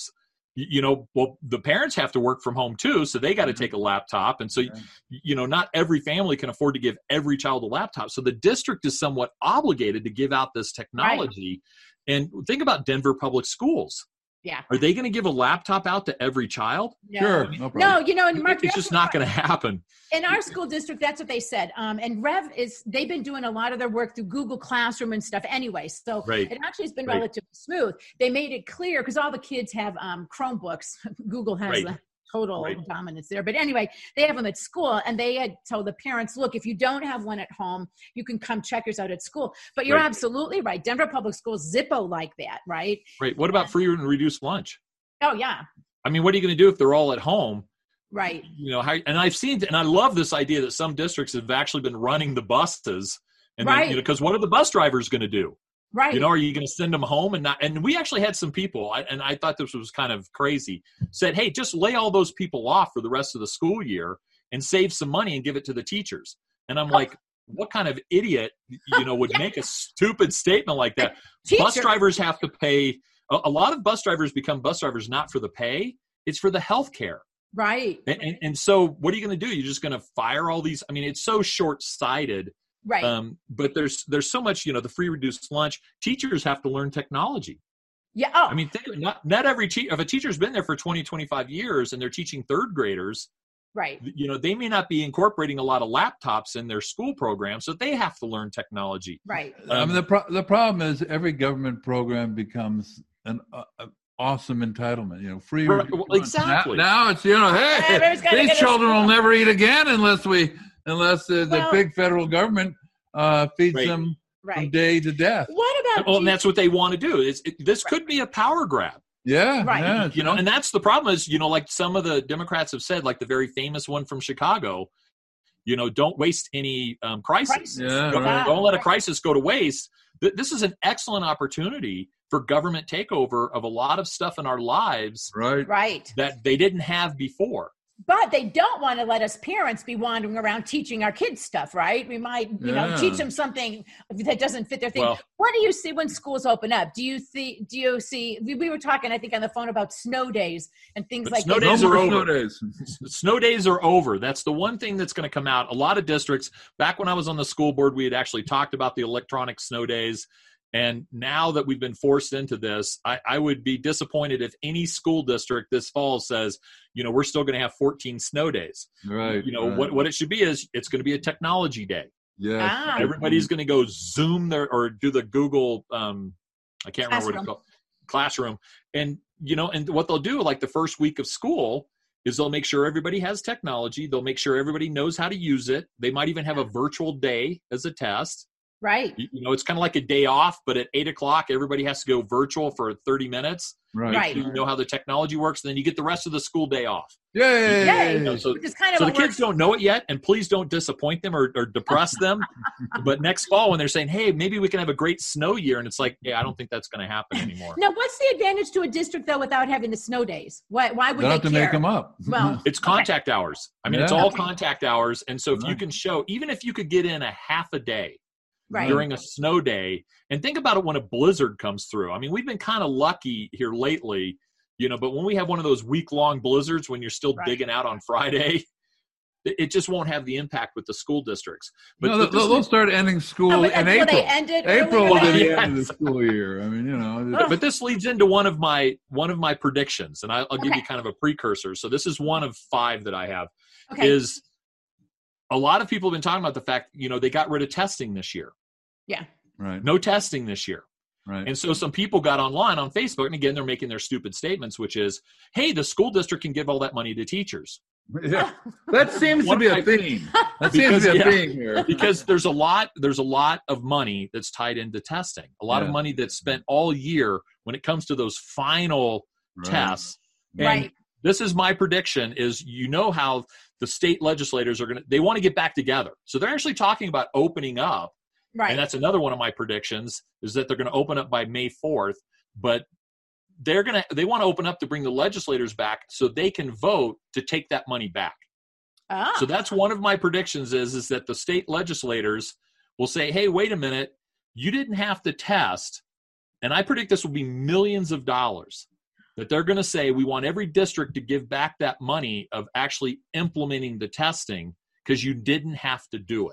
you know, well, the parents have to work from home too, so they got to take a laptop. And so, yeah. you know, not every family can afford to give every child a laptop. So the district is somewhat obligated to give out this technology. Right. And think about Denver Public Schools. Yeah. Are they going to give a laptop out to every child? No. Sure. No, no, you know, and Mark, it's just not going to happen. In our school district, that's what they said. Um, and Rev is, they've been doing a lot of their work through Google Classroom and stuff anyway. So right. it actually has been right. relatively smooth. They made it clear because all the kids have um, Chromebooks. Google has right. the total right. dominance there. But anyway, they have them at school, and they had told the parents, look, if you don't have one at home, you can come check yours out at school. But you're right. absolutely right. Denver Public Schools, Zippo like that, right? Right. What about free and reduced lunch? Oh, yeah. I mean, what are you going to do if they're all at home? Right. You know, how, and I've seen, and I love this idea that some districts have actually been running the buses. And right. then, you know, because what are the bus drivers going to do? Right. You know, are you going to send them home and not? And we actually had some people, I, and I thought this was kind of crazy, said, hey, just lay all those people off for the rest of the school year and save some money and give it to the teachers. And I'm like, what kind of idiot, you know, would yeah. make a stupid statement like that? Teacher. Bus drivers have to pay. A, a lot of bus drivers become bus drivers not for the pay, it's for the health care. Right. And, and, and so what are you going to do? You're just going to fire all these? I mean, it's so short-sighted. Right. Um, but there's there's so much, you know, the free reduced lunch. Teachers have to learn technology. Yeah. Oh. I mean, think, not not every te- if a teacher's been there for twenty, twenty-five years and they're teaching third graders, right. You know, they may not be incorporating a lot of laptops in their school program, so they have to learn technology. Right. Um, I mean, the pro- the problem is every government program becomes an uh, awesome entitlement. You know, free. Right. Well, exactly. Now, now it's you know, hey, these children will never eat again unless we. Unless uh, the well, big federal government uh, feeds right. them right. from day to death. What about? Well, and that's what they want to do. Is it, this right. could be a power grab? Yeah, right. Yeah, you know, and that's the problem. Is you know, like some of the Democrats have said, like the very famous one from Chicago. You know, don't waste any um, crisis. crisis. Yeah, don't, right. don't let a crisis go to waste. This is an excellent opportunity for government takeover of a lot of stuff in our lives, right? Right. That they didn't have before. But they don't want to let us parents be wandering around teaching our kids stuff, right? We might, you yeah. know, teach them something that doesn't fit their thing. Well, what do you see when schools open up? Do you see, do you see, we, we were talking, I think, on the phone about snow days and things like that. Snow days are over. Snow days. Snow days are over. That's the one thing that's going to come out. A lot of districts, back when I was on the school board, we had actually talked about the electronic snow days. And now that we've been forced into this, I, I would be disappointed if any school district this fall says, you know, we're still going to have fourteen snow days. Right. You know, right. what, what it should be is it's going to be a technology day. Yeah. Ah. Everybody's going to go Zoom their or do the Google, um, I can't remember what it's called, classroom. And, you know, and what they'll do like the first week of school is they'll make sure everybody has technology. They'll make sure everybody knows how to use it. They might even have a virtual day as a test. Right. You, you know, it's kind of like a day off, but at eight o'clock, everybody has to go virtual for thirty minutes. Right. Right. So you know how the technology works, and then you get the rest of the school day off. Yay! Yay. You know, so Which is kind of so the works. kids don't know it yet, and please don't disappoint them or, or depress them. But next fall, when they're saying, hey, maybe we can have a great snow year, and it's like, yeah, I don't think that's going to happen anymore. Now, what's the advantage to a district, though, without having the snow days? Why, why would They'll they have to care? make them up. Well, it's contact okay. hours. I mean, yeah. it's all okay. contact hours. And so if right. you can show, even if you could get in a half a day, right. during a snow day, and think about it when a blizzard comes through. I mean, we've been kind of lucky here lately, you know, but when we have one of those week-long blizzards when you're still right. digging out on Friday, it just won't have the impact with the school districts. But, no, but they'll, they'll start ending school oh, in April. They ended April will be the yes. end of the school year. I mean, you know. But, but this leads into one of my one of my predictions, and I'll, I'll give okay. you kind of a precursor. So this is one of five that I have. Okay. Is a lot of people have been talking about the fact, you know, they got rid of testing this year. Yeah. Right. No testing this year. Right. And so some people got online on Facebook, and again, they're making their stupid statements, which is, hey, the school district can give all that money to teachers. Yeah. That seems to be a theme. That because, seems to be a yeah, theme here. Because there's a lot, there's a lot of money that's tied into testing. A lot yeah. of money that's spent all year when it comes to those final right. tests. And right. this is my prediction is, you know, how the state legislators are going to, they want to get back together. So they're actually talking about opening up. Right. And that's another one of my predictions is that they're going to open up by May fourth, but they're going to, they want to open up to bring the legislators back so they can vote to take that money back. Ah. So that's one of my predictions is, is that the state legislators will say, hey, wait a minute, you didn't have to test. And I predict this will be millions of dollars that they're going to say we want every district to give back that money of actually implementing the testing because you didn't have to do it.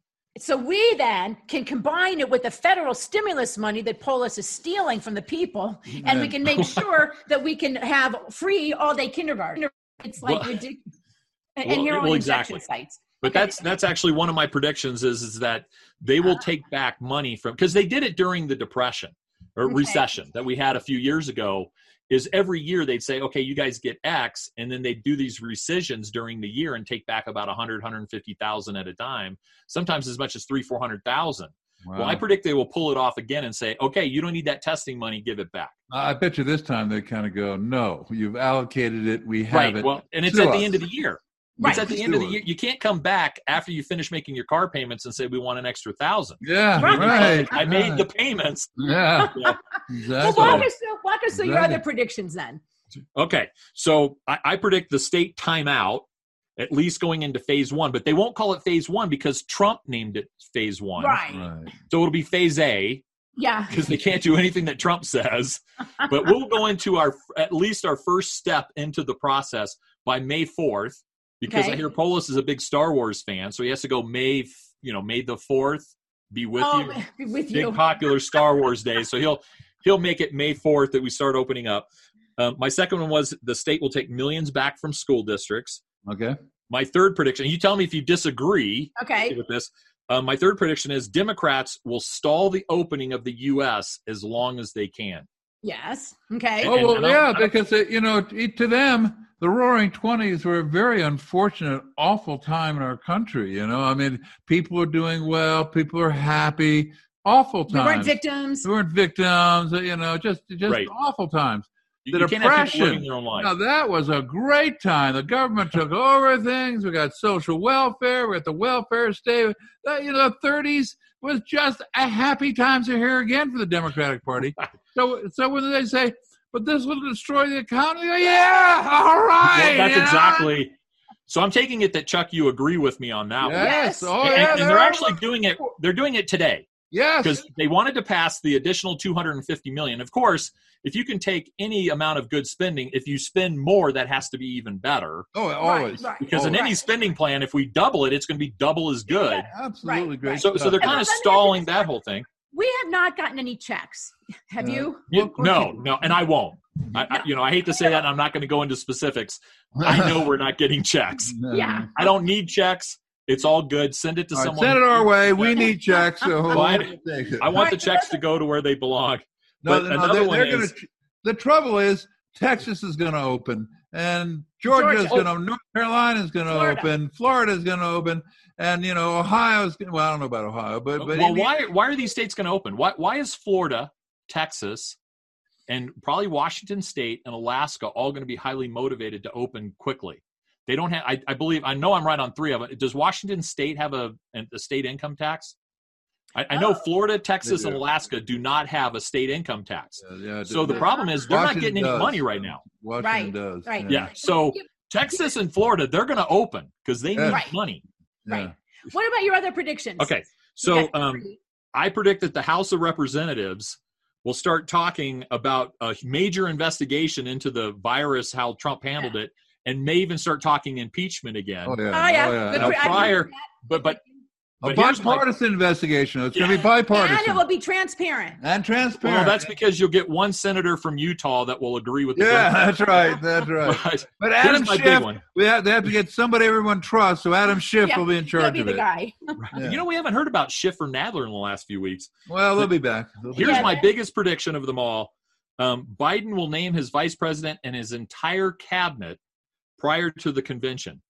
So we then can combine it with the federal stimulus money that Polis is stealing from the people, and we can make sure that we can have free all-day kindergarten. It's like well, ridiculous. And well, here are well, injection exactly. sites. But that's that's actually one of my predictions is, is that they will take back money from, because they did it during the Depression or Okay. recession that we had a few years ago, is every year they'd say, okay, you guys get X, and then they'd do these rescissions during the year and take back about one hundred, one hundred fifty thousand at a time, sometimes as much as three, four hundred thousand. Wow. Well, I predict they will pull it off again and say, okay, you don't need that testing money, give it back. I bet you this time they kind of go, no, you've allocated it, we have Right. it. Well, and it's Sue at us. the end of the year. Right. It's at the end of the year. You can't come back after you finish making your car payments and say we want an extra thousand. Yeah, Right. right. I made right. the payments. Yeah, Yeah. exactly. Well, walk us through, walk us through your Exactly. other predictions then. Okay, so I, I predict the state timeout, at least going into phase one, but they won't call it phase one because Trump named it phase one. Right. Right. So it'll be phase A Yeah. because they can't do anything that Trump says. But we'll go into our at least our first step into the process by May fourth, because Okay. I hear Polis is a big Star Wars fan, so he has to go May, you know, May the fourth be with Oh, you. with Big you. popular Star Wars day, so he'll he'll make it May fourth that we start opening up. Um, my second one was the state will take millions back from school districts. Okay. My third prediction, you tell me if you disagree Okay. with this. Um, my third prediction is Democrats will stall the opening of the U S as long as they can. Yes. Okay. Oh, well, and I don't- yeah, I don't- because, it, you know, it, to them, the Roaring Twenties were a very unfortunate, awful time in our country. You know, I mean, people are doing well, people are happy, awful We times. weren't victims. We weren't victims, you know, just just Right. awful times. You, The you can't have people depression. living their own life. Now, that was a great time. The government took over things. We got social welfare. We're at the welfare state. The, you know, the thirties was just a happy times are here again for the Democratic Party. So, so when they say, but this will destroy the economy, go, yeah, all right. Well, that's you know? exactly. So I'm taking it that Chuck, you agree with me on that one. Yes. Yes. Oh, And, yeah. and they're actually doing it. They're doing it today Yes. because they wanted to pass the additional two hundred fifty million dollars. Of course, if you can take any amount of good spending, if you spend more, that has to be even better. Oh, always. right. Because in Always. any spending plan, if we double it, it's going to be double as good. Yeah. Absolutely Right, great. right. So, so they're And kind of let me ask you stalling this. that whole thing. We have not gotten any checks. Have No. you? Well, You- of course no, you- no, and I won't. I, I, you know, I hate to say that, and I'm not going to go into specifics. I know we're not getting checks. No. Yeah. I don't need checks. It's all good. Send it to All right, someone. send it our way. We need checks. So Well, I- we'll take it. I want the checks to go to where they belong. No, But no, another they're, one they're is- gonna, the trouble is Texas is going to open, and Georgia's Georgia. going to, North Carolina's going to Florida. open, Florida's going to open, and you know Ohio's. Gonna, well, I don't know about Ohio, but but well, Indiana- why why are these states going to open? Why why is Florida, Texas, and probably Washington State and Alaska all going to be highly motivated to open quickly? They don't have. I, I believe. I know I'm right on three of it. Does Washington State have a a state income tax? I, I know Oh. Florida, Texas, They and do. Alaska do not have a state income tax. Yeah, yeah, So the yeah. problem is they're not Washington getting any does. money right now. Washington Right, does. right. Yeah. So Texas and Florida, they're going to open because they need Yeah. Right. money. yeah. Right. What about your other predictions? Okay. You So got um, three. I predict that the House of Representatives will start talking about a major investigation into the virus, how Trump handled it, and may even start talking impeachment again. Oh yeah. Oh yeah. Oh, yeah. Good Now, for- I can prior- do that. But but A but here's my- bipartisan investigation. It's going to be Yeah. bipartisan And it will be transparent. and transparent. well, that's because you'll get one senator from Utah that will agree with the yeah, Democrats. that's right. That's right. But But Adam here's my big Schiff, one. we have, they have to get somebody everyone trusts, so Adam Schiff Yeah, will be in He'll charge be of the it. guy. Yeah. You know, we haven't heard about Schiff or Nadler in the last few weeks. Well, they'll be back. They'll be Here's Yeah. my biggest prediction of them all. Um, Biden will name his vice president and his entire cabinet prior to the convention.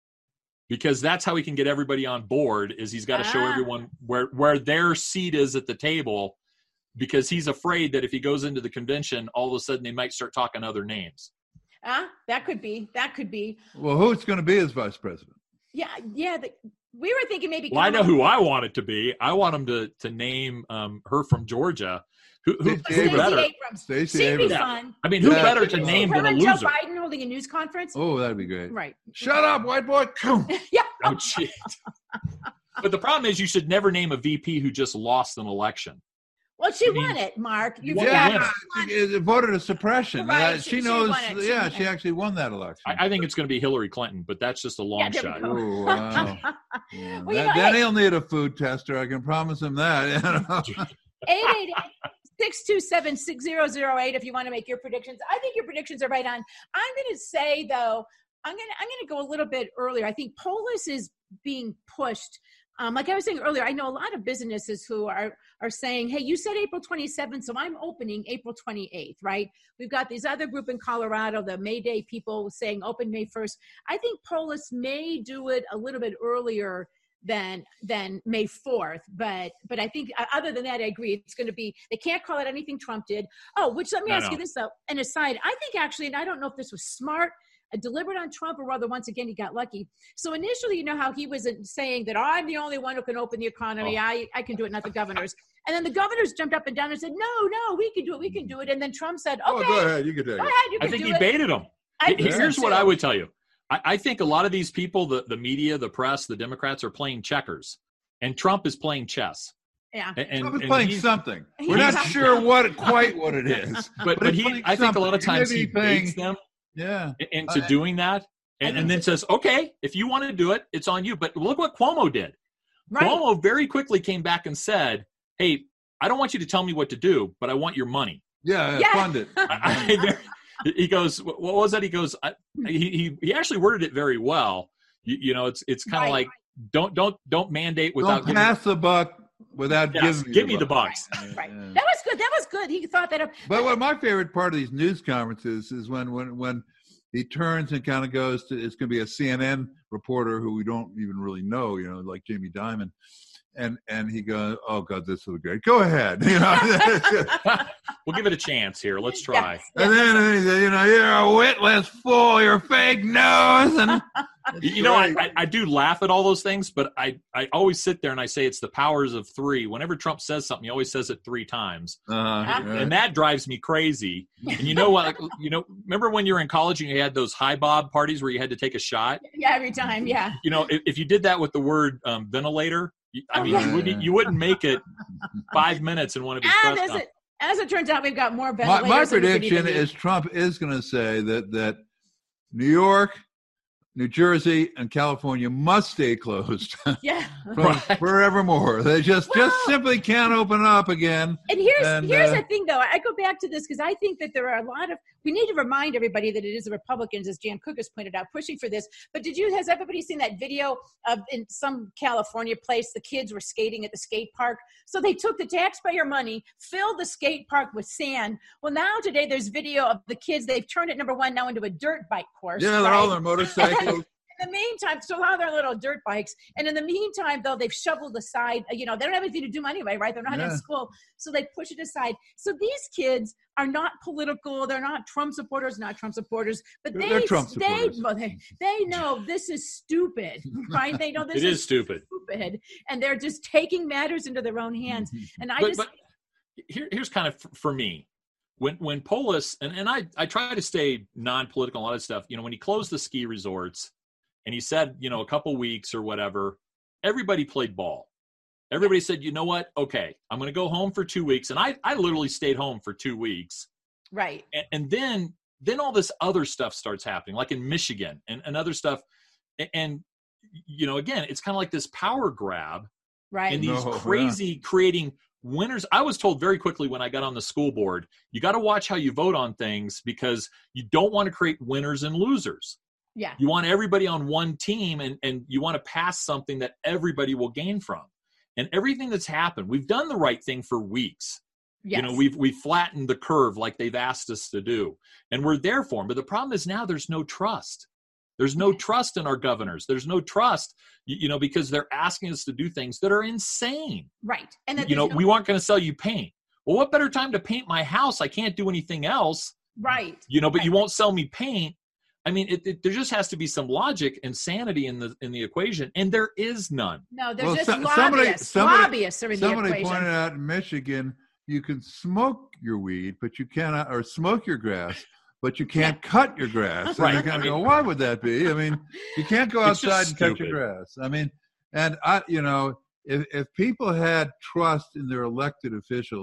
Because that's how he can get everybody on board is he's got to show Ah. everyone where, where their seat is at the table because he's afraid that if he goes into the convention, all of a sudden they might start talking other names. Ah, that could be. That could be. Well, who's going to be his vice president? Yeah, yeah. The, we were thinking maybe. Well, I know Kamala- who I want it to be. I want him to to name um, her from Georgia. Who, who, Stacey who Stacey better? Abrams. Stacey She'd Abrams. be Yeah. fun. I mean, who Yeah. better Could to you see name her than a and Joe loser? Biden holding a news conference. Oh, that'd be great. Right. Shut up, white boy. Yeah. Oh, shit. But the problem is you should never name a V P who just lost an election. Well, Well, she I mean, won it, Mark. You Yeah, forgot. Yeah, she, she voted a suppression. Right, Uh, she- she, she knows. won it. She yeah, won she it. actually won that election. I, I think it's going to be Hillary Clinton, but that's just a long Yeah, there we shot. go. Oh, wow. Yeah. Well, you That- know, then hey- he'll need a food tester. I can promise him that. You know? eight eight eight, six two seven, six zero zero eight if you want to make your predictions. I think your predictions are right on. I'm going to say, though, I'm going to I'm going to go a little bit earlier. I think Polis is being pushed. Um, like I was saying earlier, I know a lot of businesses who are are saying, hey, you said April twenty-seventh, so I'm opening April twenty-eighth, right? We've got this other group in Colorado, the May Day people saying open May first. I think Polis may do it a little bit earlier than than May fourth, but but I think uh, other than that, I agree. It's going to be, they can't call it anything Trump did. Oh, which let me No, ask no. you this though, an aside. I think actually, and I don't know if this was smart, uh, deliberate on Trump, or rather, once again, he got lucky. So initially, you know how he was uh, saying that I'm the only one who can open the economy. Oh. I, I can do it, not the governors. And then the governors jumped up and down and said, no, no, we can do it. We can do it. And then Trump said, okay, Oh, go ahead. You can take go it. ahead, you I can think do he it. baited him. I think so, Here's what too. I would tell you. I, I think a lot of these people, the, the media, the press, the Democrats, are playing checkers, and Trump is playing chess. Yeah. And, and, Trump is and playing he's- something. He's- We're not he's- sure what quite what it is. But but he's he, playing I think a lot of something. times Maybe he playing- baits them Yeah. into I- doing that, and, and then says, "Okay, if you want to do it, it's on you." But look what Cuomo did. Right. Cuomo very quickly came back and said, "Hey, I don't want you to tell me what to do, but I want your money." Yeah. Yeah. Fund it. I, I, he goes, "What was that?" He goes, I, he, "He he actually worded it very well. You, you know, it's it's kind of Right. like don't don't don't mandate without Don't pass the buck without Yes, giving me give the me the buck. bucks. Right. Yeah. That was good. That was good. He thought that up. But what my favorite part of these news conferences is when when when he turns and kind of goes to, it's going to be a C N N reporter who we don't even really know, you know, like Jamie Dimon, and and he goes, "Oh God, this will be great. Go ahead," you know. We'll give it a chance here. Let's try. Yes. And then he said, "You know, you're a witless fool. You're fake news." And You you know, I, I, I do laugh at all those things, but I, I always sit there and I say it's the powers of three. Whenever Trump says something, he always says it three times. uh, And that drives me crazy. And you know what? You know, remember when you were in college and you had those high bob parties where you had to take a shot? Yeah, every time. Yeah. You know, if, if you did that with the word um, ventilator, you- I Oh, mean, yeah. you, wouldn't, you wouldn't make it five minutes in one of his And press as conferences. it, as it turns out, we've got more my, ventilators. my than we could prediction even is use. Trump is going to say that that New York, New Jersey, and California must stay closed Yeah. from Right. forevermore. They just just Well- simply can't open up again. And here's And, here's uh, the thing, though. I go back to this because I think that there are a lot of. We need to remind everybody that it is the Republicans, as Jan Cook has pointed out, pushing for this. But did you? Has everybody seen that video of in some California place the kids were skating at the skate park? So they took the taxpayer money, filled the skate park with sand. Well, now today there's video of the kids. They've turned it number one now into a dirt bike course. Yeah, they're right? all their motorcycles. In the meantime, so how they're little dirt bikes, and in the meantime, though, they've shoveled aside. You know, they don't have anything to do anyway, right? They're not Yeah. in school, so they push it aside. So these kids are not political. They're not Trump supporters, not Trump supporters, but They're- they they're Trump they, supporters. well, they they know this is stupid, right? They know this It is stupid. stupid, and they're just taking matters into their own hands. And I But, just but here, here's kind of f- for me. When when Polis, and, and I, I try to stay non-political, a lot of stuff, you know, when he closed the ski resorts and he said, you know, a couple weeks or whatever, everybody played ball. Everybody said, you know what? Okay, I'm going to go home for two weeks. And I, I literally stayed home for two weeks. right, And, and then then all this other stuff starts happening, like in Michigan and, and other stuff. And, and, you know, again, it's kind of like this power grab right, and these No, crazy creating winners. I was told very quickly when I got on the school board, you got to watch how you vote on things because you don't want to create winners and losers. yeah, You want everybody on one team and, and you want to pass something that everybody will gain from. And everything that's happened, we've done the right thing for weeks. yes. You know, we've we've flattened the curve like they've asked us to do. And we're there for them. But the problem is now there's no trust. There's no trust in our governors. There's no trust, you, you know, because they're asking us to do things that are insane. right, and that You know, there's no- we weren't going to sell you paint. Well, what better time to paint my house? I can't do anything else. right, You know, but you Right. won't sell me paint. I mean, it, it, there just has to be some logic and sanity in the in the equation, and there is none. no, there's Well, just so- somebody- lobbyists. somebody- lobbyists are in the Somebody equation. pointed out in Michigan, you can smoke your weed, but you cannot, or smoke your grass, but you can't cut your grass. Right. And you're kind I of mean- go, why would that be? I mean, you can't go It's just outside and cut stupid. your grass. I mean, and I, you know, if if people had trust in their elected officials,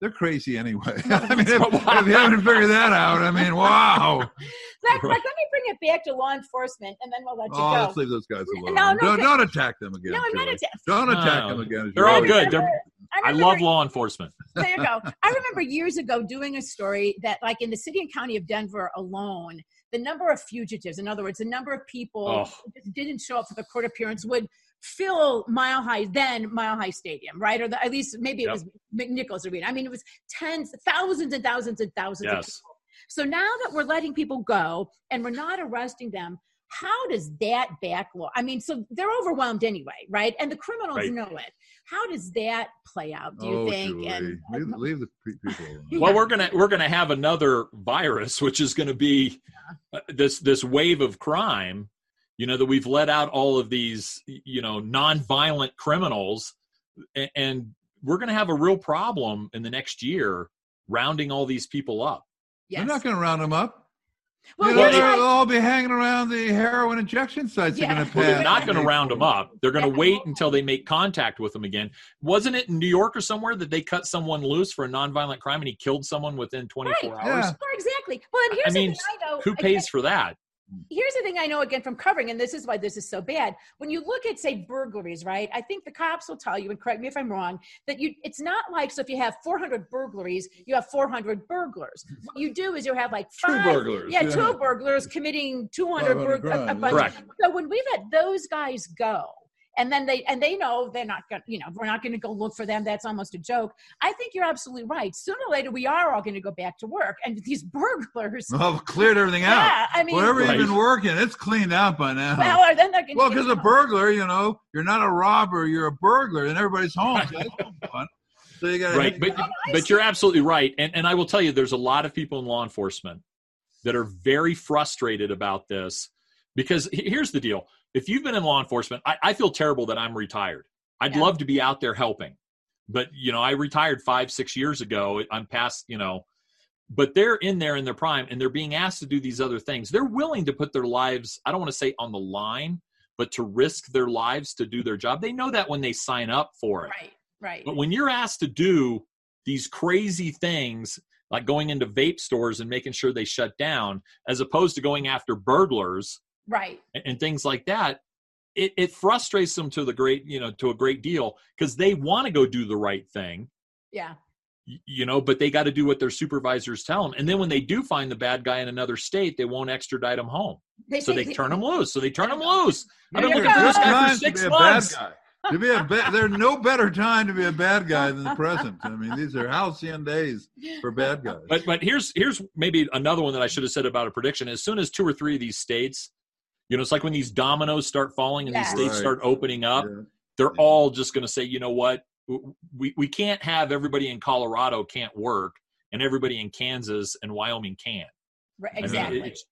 they're crazy anyway. I mean, if, if you haven't figured that out, I mean, wow. Zach, Mark, let me bring it back to law enforcement, and then we'll let you oh, go. let's leave those guys alone. No, no, don't, don't attack them again. No, I'm not Julie. attacking. Don't attack No, them again. They're all Julie. good. They're, I, I love law enforcement. There you go. I remember years ago doing a story that, like, in the city and county of Denver alone, the number of fugitives, in other words, the number of people Oh. who just didn't show up for the court appearance would fill Mile High, then Mile High Stadium, right? Or the, at least maybe it Yep. was McNichols Arena. I mean, it was tens, thousands and thousands and thousands of Yes. people. So now that we're letting people go and we're not arresting them, how does that backlog? I mean, so they're overwhelmed anyway, right? And the criminals Right. know it. How does that play out, do you oh, think? Julie. And leave, leave the pe- people alone. Well, we're gonna we're gonna have another virus, which is going to be uh, this this wave of crime. You know, that we've let out all of these, you know, nonviolent criminals, and, and we're going to have a real problem in the next year rounding all these people up. yes. They're not going to round them up. Well, you know, here's they'll why- all be hanging around the heroin injection sites. Yeah. They're going to Well, pass. they're not going to round them up. They're going to wait until they make contact with them again. Wasn't it in New York or somewhere that they cut someone loose for a nonviolent crime and he killed someone within twenty-four Right. hours? Yeah. Well, exactly. Well, and here's I mean, the thing I know. who again, pays for that? Here's the thing I know, again, from covering, and this is why this is so bad. When you look at, say, burglaries, right, I think the cops will tell you, and correct me if I'm wrong, that you it's not like, so if you have four hundred burglaries, you have four hundred burglars. What you do is you have like Two five, burglars, yeah, yeah. two burglars committing two hundred five hundred burglars. crimes, Correct. So when we let those guys go, and then they and they know they're not going, you know, we're not going to go look for them. That's almost a joke. I think you're absolutely right. Sooner or later, we are all going to go back to work, and these burglars. Well, cleared everything out. Yeah, I mean, Whatever Right. you've been working, it's cleaned out by now. well, or then they're going Well, because a burglar, you know, you're not a robber, you're a burglar, and everybody's home. So that's no fun. So you got Right, but I but see. you're absolutely right, and and I will tell you, there's a lot of people in law enforcement that are very frustrated about this because he- here's the deal: if you've been in law enforcement, I, I feel terrible that I'm retired. I'd Yeah. love to be out there helping, but you know, I retired five six years ago. I'm past, you know, but they're in there in their prime, and they're being asked to do these other things. They're willing to put their lives, I don't want to say on the line, but to risk their lives to do their job. They know that when they sign up for it. Right, right. But when you're asked to do these crazy things, like going into vape stores and making sure they shut down, as opposed to going after burglars Right. and, and things like that, it, it frustrates them to the great, you know, to a great deal because they want to go do the right thing, Yeah. y- you know, but they got to do what their supervisors tell them. And then when they do find the bad guy in another state, they won't extradite him home. They So say- they turn him loose. So they turn him loose. I've There been you looking for go. this guy for Times to six be a months. bad guy. To be a ba- there's no better time to be a bad guy than the present. I mean, these are halcyon days for bad guys. But but here's here's maybe another one that I should have said about a prediction. As soon as two or three of these states, you know, it's like when these dominoes start falling and Yes. these states Right. start opening up, Yeah. they're Yeah. all just going to say, you know what, we we can't have everybody in Colorado can't work and everybody in Kansas and Wyoming can't. Right, I mean, exactly. it's-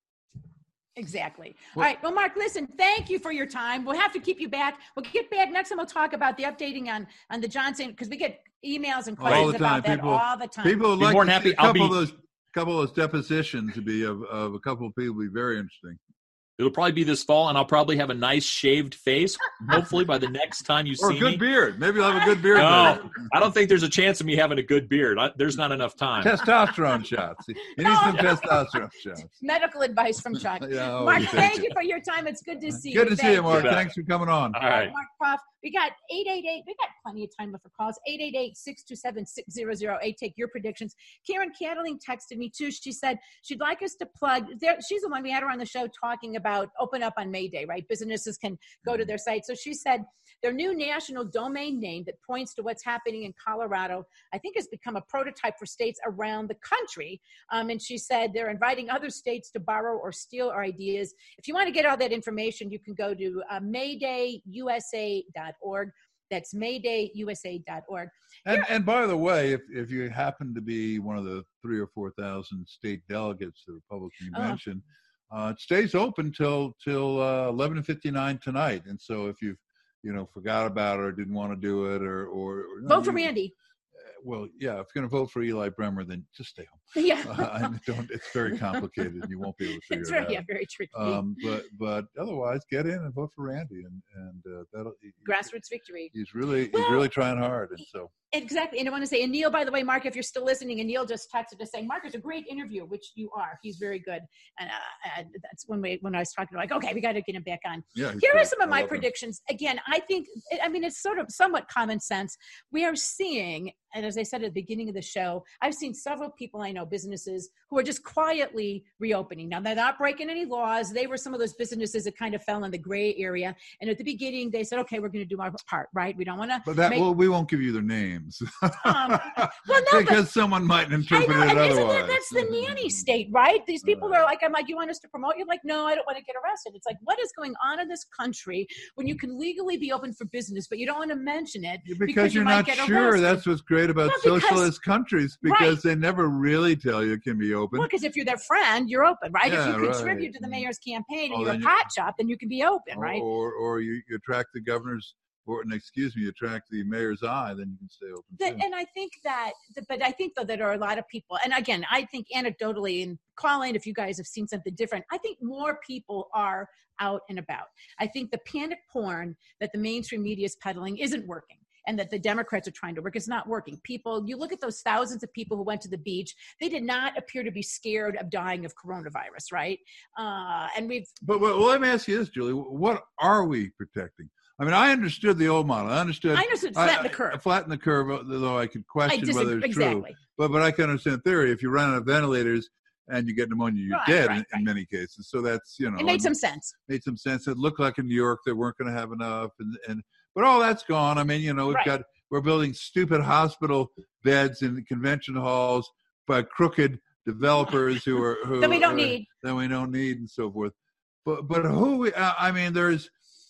Exactly. Well- All right. Well, Mark, listen, thank you for your time. We'll have to keep you back. We'll get back next time. We'll talk about the updating on, on the Johnson, because we get emails and All questions the about time. that People- all the time. People would Be like more to than see happy. a I'll couple be- of those couple of those depositions to be of, of a couple of people would be very interesting. It'll probably be this fall, and I'll probably have a nice shaved face. Hopefully, by the next time you Or a see good me. beard. Maybe you'll have a good beard. No, I don't think there's a chance of me having a good beard. I, there's not enough time. Testosterone shots. He he needs some testosterone shots. Medical advice from Chuck. Yeah, oh, Mark, you thank think. you for your time. It's good to see Good you. to see Thank you, Mark. You bet. Thanks for coming on. All right. Mark Prof. We got eight eight eight. We got plenty of time left for calls. eight eight eight, six two seven, six zero zero eight. Take your predictions. Karen Cantling texted me too. She said she'd like us to plug. There, she's the one we had her on the show talking about open up on May Day, right? Businesses can go to their site. So she said their new national domain name that points to what's happening in Colorado, I think, has become a prototype for states around the country. Um, and she said they're inviting other states to borrow or steal our ideas. If you want to get all that information, you can go to uh, mayday U S A dot org. That's mayday U S A dot org. And and by the way, if, if you happen to be one of the three or four thousand state delegates to the Republican Uh-huh. convention, uh, it stays open till till uh, eleven fifty-nine tonight. And so if you've you know forgot about it or didn't want to do it or or, or Vote for you- Randy. Well, yeah, if you're going to vote for Eli Bremer, then just stay home. Yeah. uh, I don't. It's very complicated. You won't be able to figure It's it very, out. yeah, very tricky. Um, but but otherwise, get in and vote for Randy, and and uh, that'll Grassroots victory. He's really Well, he's really trying hard, and so. Exactly. And I want to say, and Neil, by the way, Mark, if you're still listening, and Neil just texted us saying, Mark, it's a great interview, which you are. He's very good. And, uh, and that's when we, when I was talking, like, okay, we got to get him back on. Yeah, Here great. are some of I my love predictions. Him. Again, I think, I mean, it's sort of somewhat common sense. We are seeing, and as I said at the beginning of the show, I've seen several people I know, businesses, who are just quietly reopening. Now, they're not breaking any laws. They were some of those businesses that kind of fell in the gray area. And at the beginning, they said, okay, we're going to do our part, right? We don't want to. But that, make- well, we won't give you their names. Um, well, no, because but, someone might interpret I know, it and otherwise. isn't that, that's the nanny state, right? These people are like, I'm like, you want us to promote? You're like, no, I don't want to get arrested. It's like, what is going on in this country when you can legally be open for business, but you don't want to mention it because, because you're you might not get sure. arrested. That's what's great about Well, because- socialist countries, because right. they never really tell you it can be open. Well, because if you're their friend, you're open, right? Yeah, if you right. contribute to the mayor's campaign and Oh, you're a then you- pot shop, then you can be open, right? Or or you, you attract the governor's, or excuse me, you attract the mayor's eye, then you can stay open. The, too. and I think that, but I think though that there are a lot of people, and again, I think anecdotally, and call in if you guys have seen something different, I think more people are out and about. I think the panic porn that the mainstream media is peddling isn't working, and that the Democrats are trying to work. It's not working. People, you look at those thousands of people who went to the beach, they did not appear to be scared of dying of coronavirus, right? Uh, and we've... But well, let me ask you this, Julie. What are we protecting? I mean, I understood the old model. I understood. I understood flatten the curve. I, flatten the curve, though I could question I disagree, whether it's exactly. true. But but I can understand theory. If you run out of ventilators and you get pneumonia, you're Right, dead right, in, right. in many cases. So that's, you know. It made and some sense. Made some sense. It looked like in New York they weren't going to have enough, and and but all that's gone. I mean, you know, we've Right. got we're building stupid hospital beds in convention halls by crooked developers who are who That we don't are, need. that we don't need, and so forth. But but who we, I mean, there's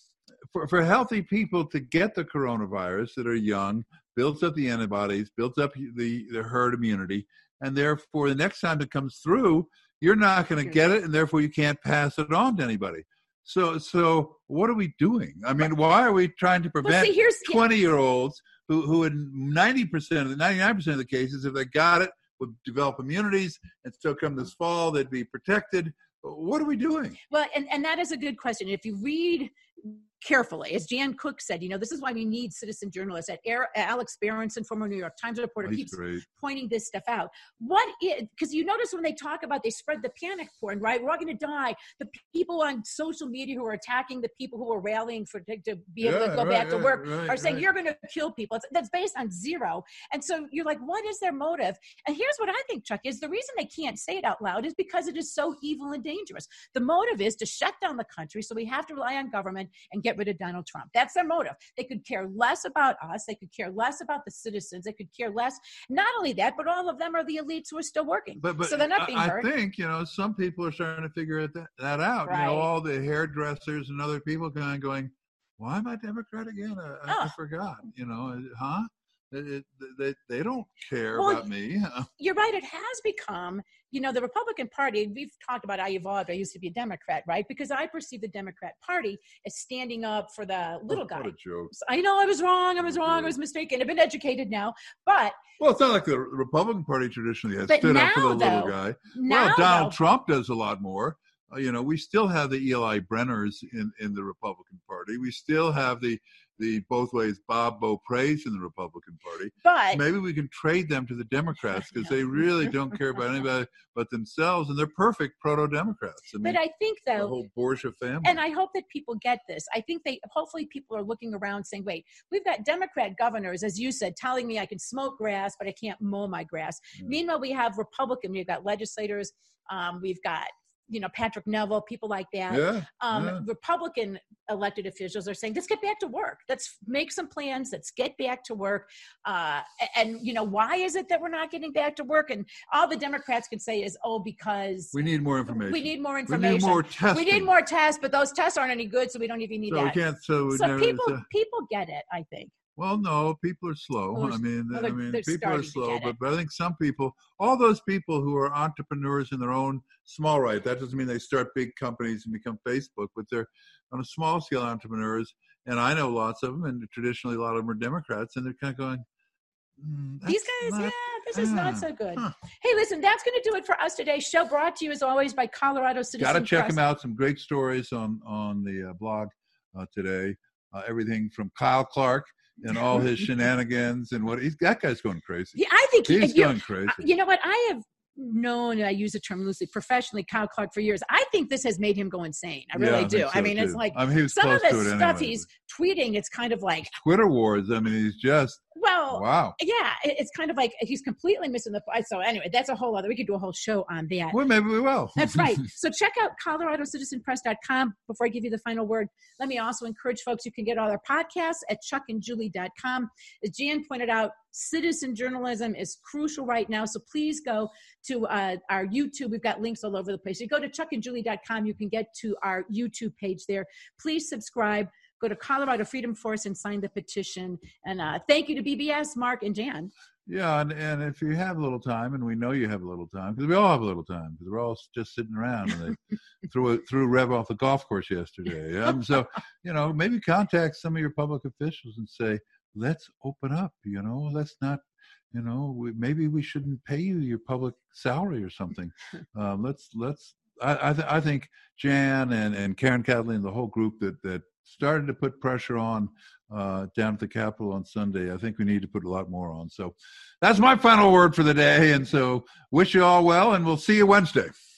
for for healthy people to get the coronavirus that are young, builds up the antibodies, builds up the the herd immunity, and therefore the next time it comes through, you're not going to get it, and therefore you can't pass it on to anybody. So so what are we doing? I mean, why are we trying to Well, prevent see, here's twenty year olds who who in ninety percent of the ninety-nine percent of the cases, if they got it, would develop immunities, and still come this fall, they'd be protected. What are we doing? Well, and, and that is a good question. If you read carefully, as Jan Cook said, you know, this is why we need citizen journalists. At Air, Alex Berenson, former New York Times reporter, He's keeps great. pointing this stuff out. What is, because you notice when they talk about, they spread the panic porn, right? We're all going to die. The people on social media who are attacking the people who are rallying for to, to be able Yeah, to go right, back to right, work right, are saying right. you're going to kill people. It's, that's based on zero. And so you're like, what is their motive? And here's what I think, Chuck, is the reason they can't say it out loud is because it is so evil and dangerous. The motive is to shut down the country, so we have to rely on government and get rid of Donald Trump. That's their motive. They could care less about us. They could care less about the citizens. They could care less. Not only that, but all of them are the elites who are still working. But, but so they're not being I, hurt. I think, you know, some people are starting to figure that, that out. Right. You know, all the hairdressers and other people kind of going, why am I Democrat again? I, I, I Oh. forgot, you know, huh? It, it, they, they don't care Well, about me. You're right. It has become, you know, the Republican Party, we've talked about I evolved. I used to be a Democrat, right? Because I perceive the Democrat Party as standing up for the little guy. What a joke. I know I was wrong. I was wrong. I was mistaken. I've been educated now. But Well, it's not like the Republican Party traditionally has But stood up for the now, little though, guy. now, well, Donald though- Trump does a lot more. Uh, you know, we still have the Eli Brenners in, in the Republican Party. We still have the the both ways Bob Beaupre's in the Republican Party. but Maybe we can trade them to the Democrats because they really don't care about anybody but themselves, and they're perfect proto-Democrats. I mean, but I think the though, whole Borgia family. and I hope that people get this. I think they, hopefully people are looking around saying, wait, we've got Democrat governors, as you said, telling me I can smoke grass, but I can't mow my grass. Yeah. Meanwhile, we have Republican, we've got legislators, um, we've got, you know, Patrick Neville, people like that. yeah, Um, yeah. Republican elected officials are saying, let's get back to work. Let's make some plans. Let's get back to work. Uh, and, you know, why is it that we're not getting back to work? And all the Democrats can say is, oh, because we need more information. we need more We information. need more testing. We need more tests, but those tests aren't any good, so we don't even need So we that. can't. So, we So never, people so- people get it, I think. Well, no, people are slow. Well, I mean, well, I they're- mean, they're people are starting to slow, get but, it. but I think some people, all those people who are entrepreneurs in their own small right, that doesn't mean they start big companies and become Facebook, but they're on a small scale entrepreneurs. And I know lots of them, and traditionally a lot of them are Democrats, and they're kind of going, mm, These guys, not, yeah, this is uh, not so good. Huh. Hey, listen, that's going to do it for us today. Show brought to you, as always, by Colorado Citizen Got to check Press. him out. Some great stories on on the uh, blog uh, today. Uh, everything from Kyle Clark and all his shenanigans and what he's that guy's going crazy. Yeah, I think he, He's you, going crazy. You know what? I have known, and I use the term loosely, professionally, Kyle Clark for years. I think this has made him go insane. I really Yeah, I do. think so, I mean, too. it's like I mean, he was some close of the to it stuff anyway, he's tweeting, it's kind of like, Twitter wars. I mean, he's just well, wow. yeah, it- it's kind of like he's completely missing the point. So anyway, that's a whole other, we could do a whole show on that. Well, maybe we will. That's right. So check out Colorado Citizen Press dot com. Before I give you the final word, let me also encourage folks, you can get all our podcasts at chuck and julie dot com. As Jan pointed out, citizen journalism is crucial right now. So please go to uh, our YouTube. We've got links all over the place. You go to chuck and julie dot com. You can get to our YouTube page there. Please subscribe. Go to Colorado Freedom Force and sign the petition. And uh, thank you to B B S, Mark, and Jan. Yeah, and, and if you have a little time, and we know you have a little time, because we all have a little time, because we're all just sitting around, and they threw it, threw Rev off the golf course yesterday. Um, so, you know, maybe contact some of your public officials and say, let's open up, you know, let's not, you know, we, maybe we shouldn't pay you your public salary or something. Um, let's, let's, I, I, th- I think Jan and, and Karen Catley and the whole group that, that started to put pressure on uh, down at the Capitol on Sunday, I think we need to put a lot more on. So that's my final word for the day. And so wish you all well, and we'll see you Wednesday.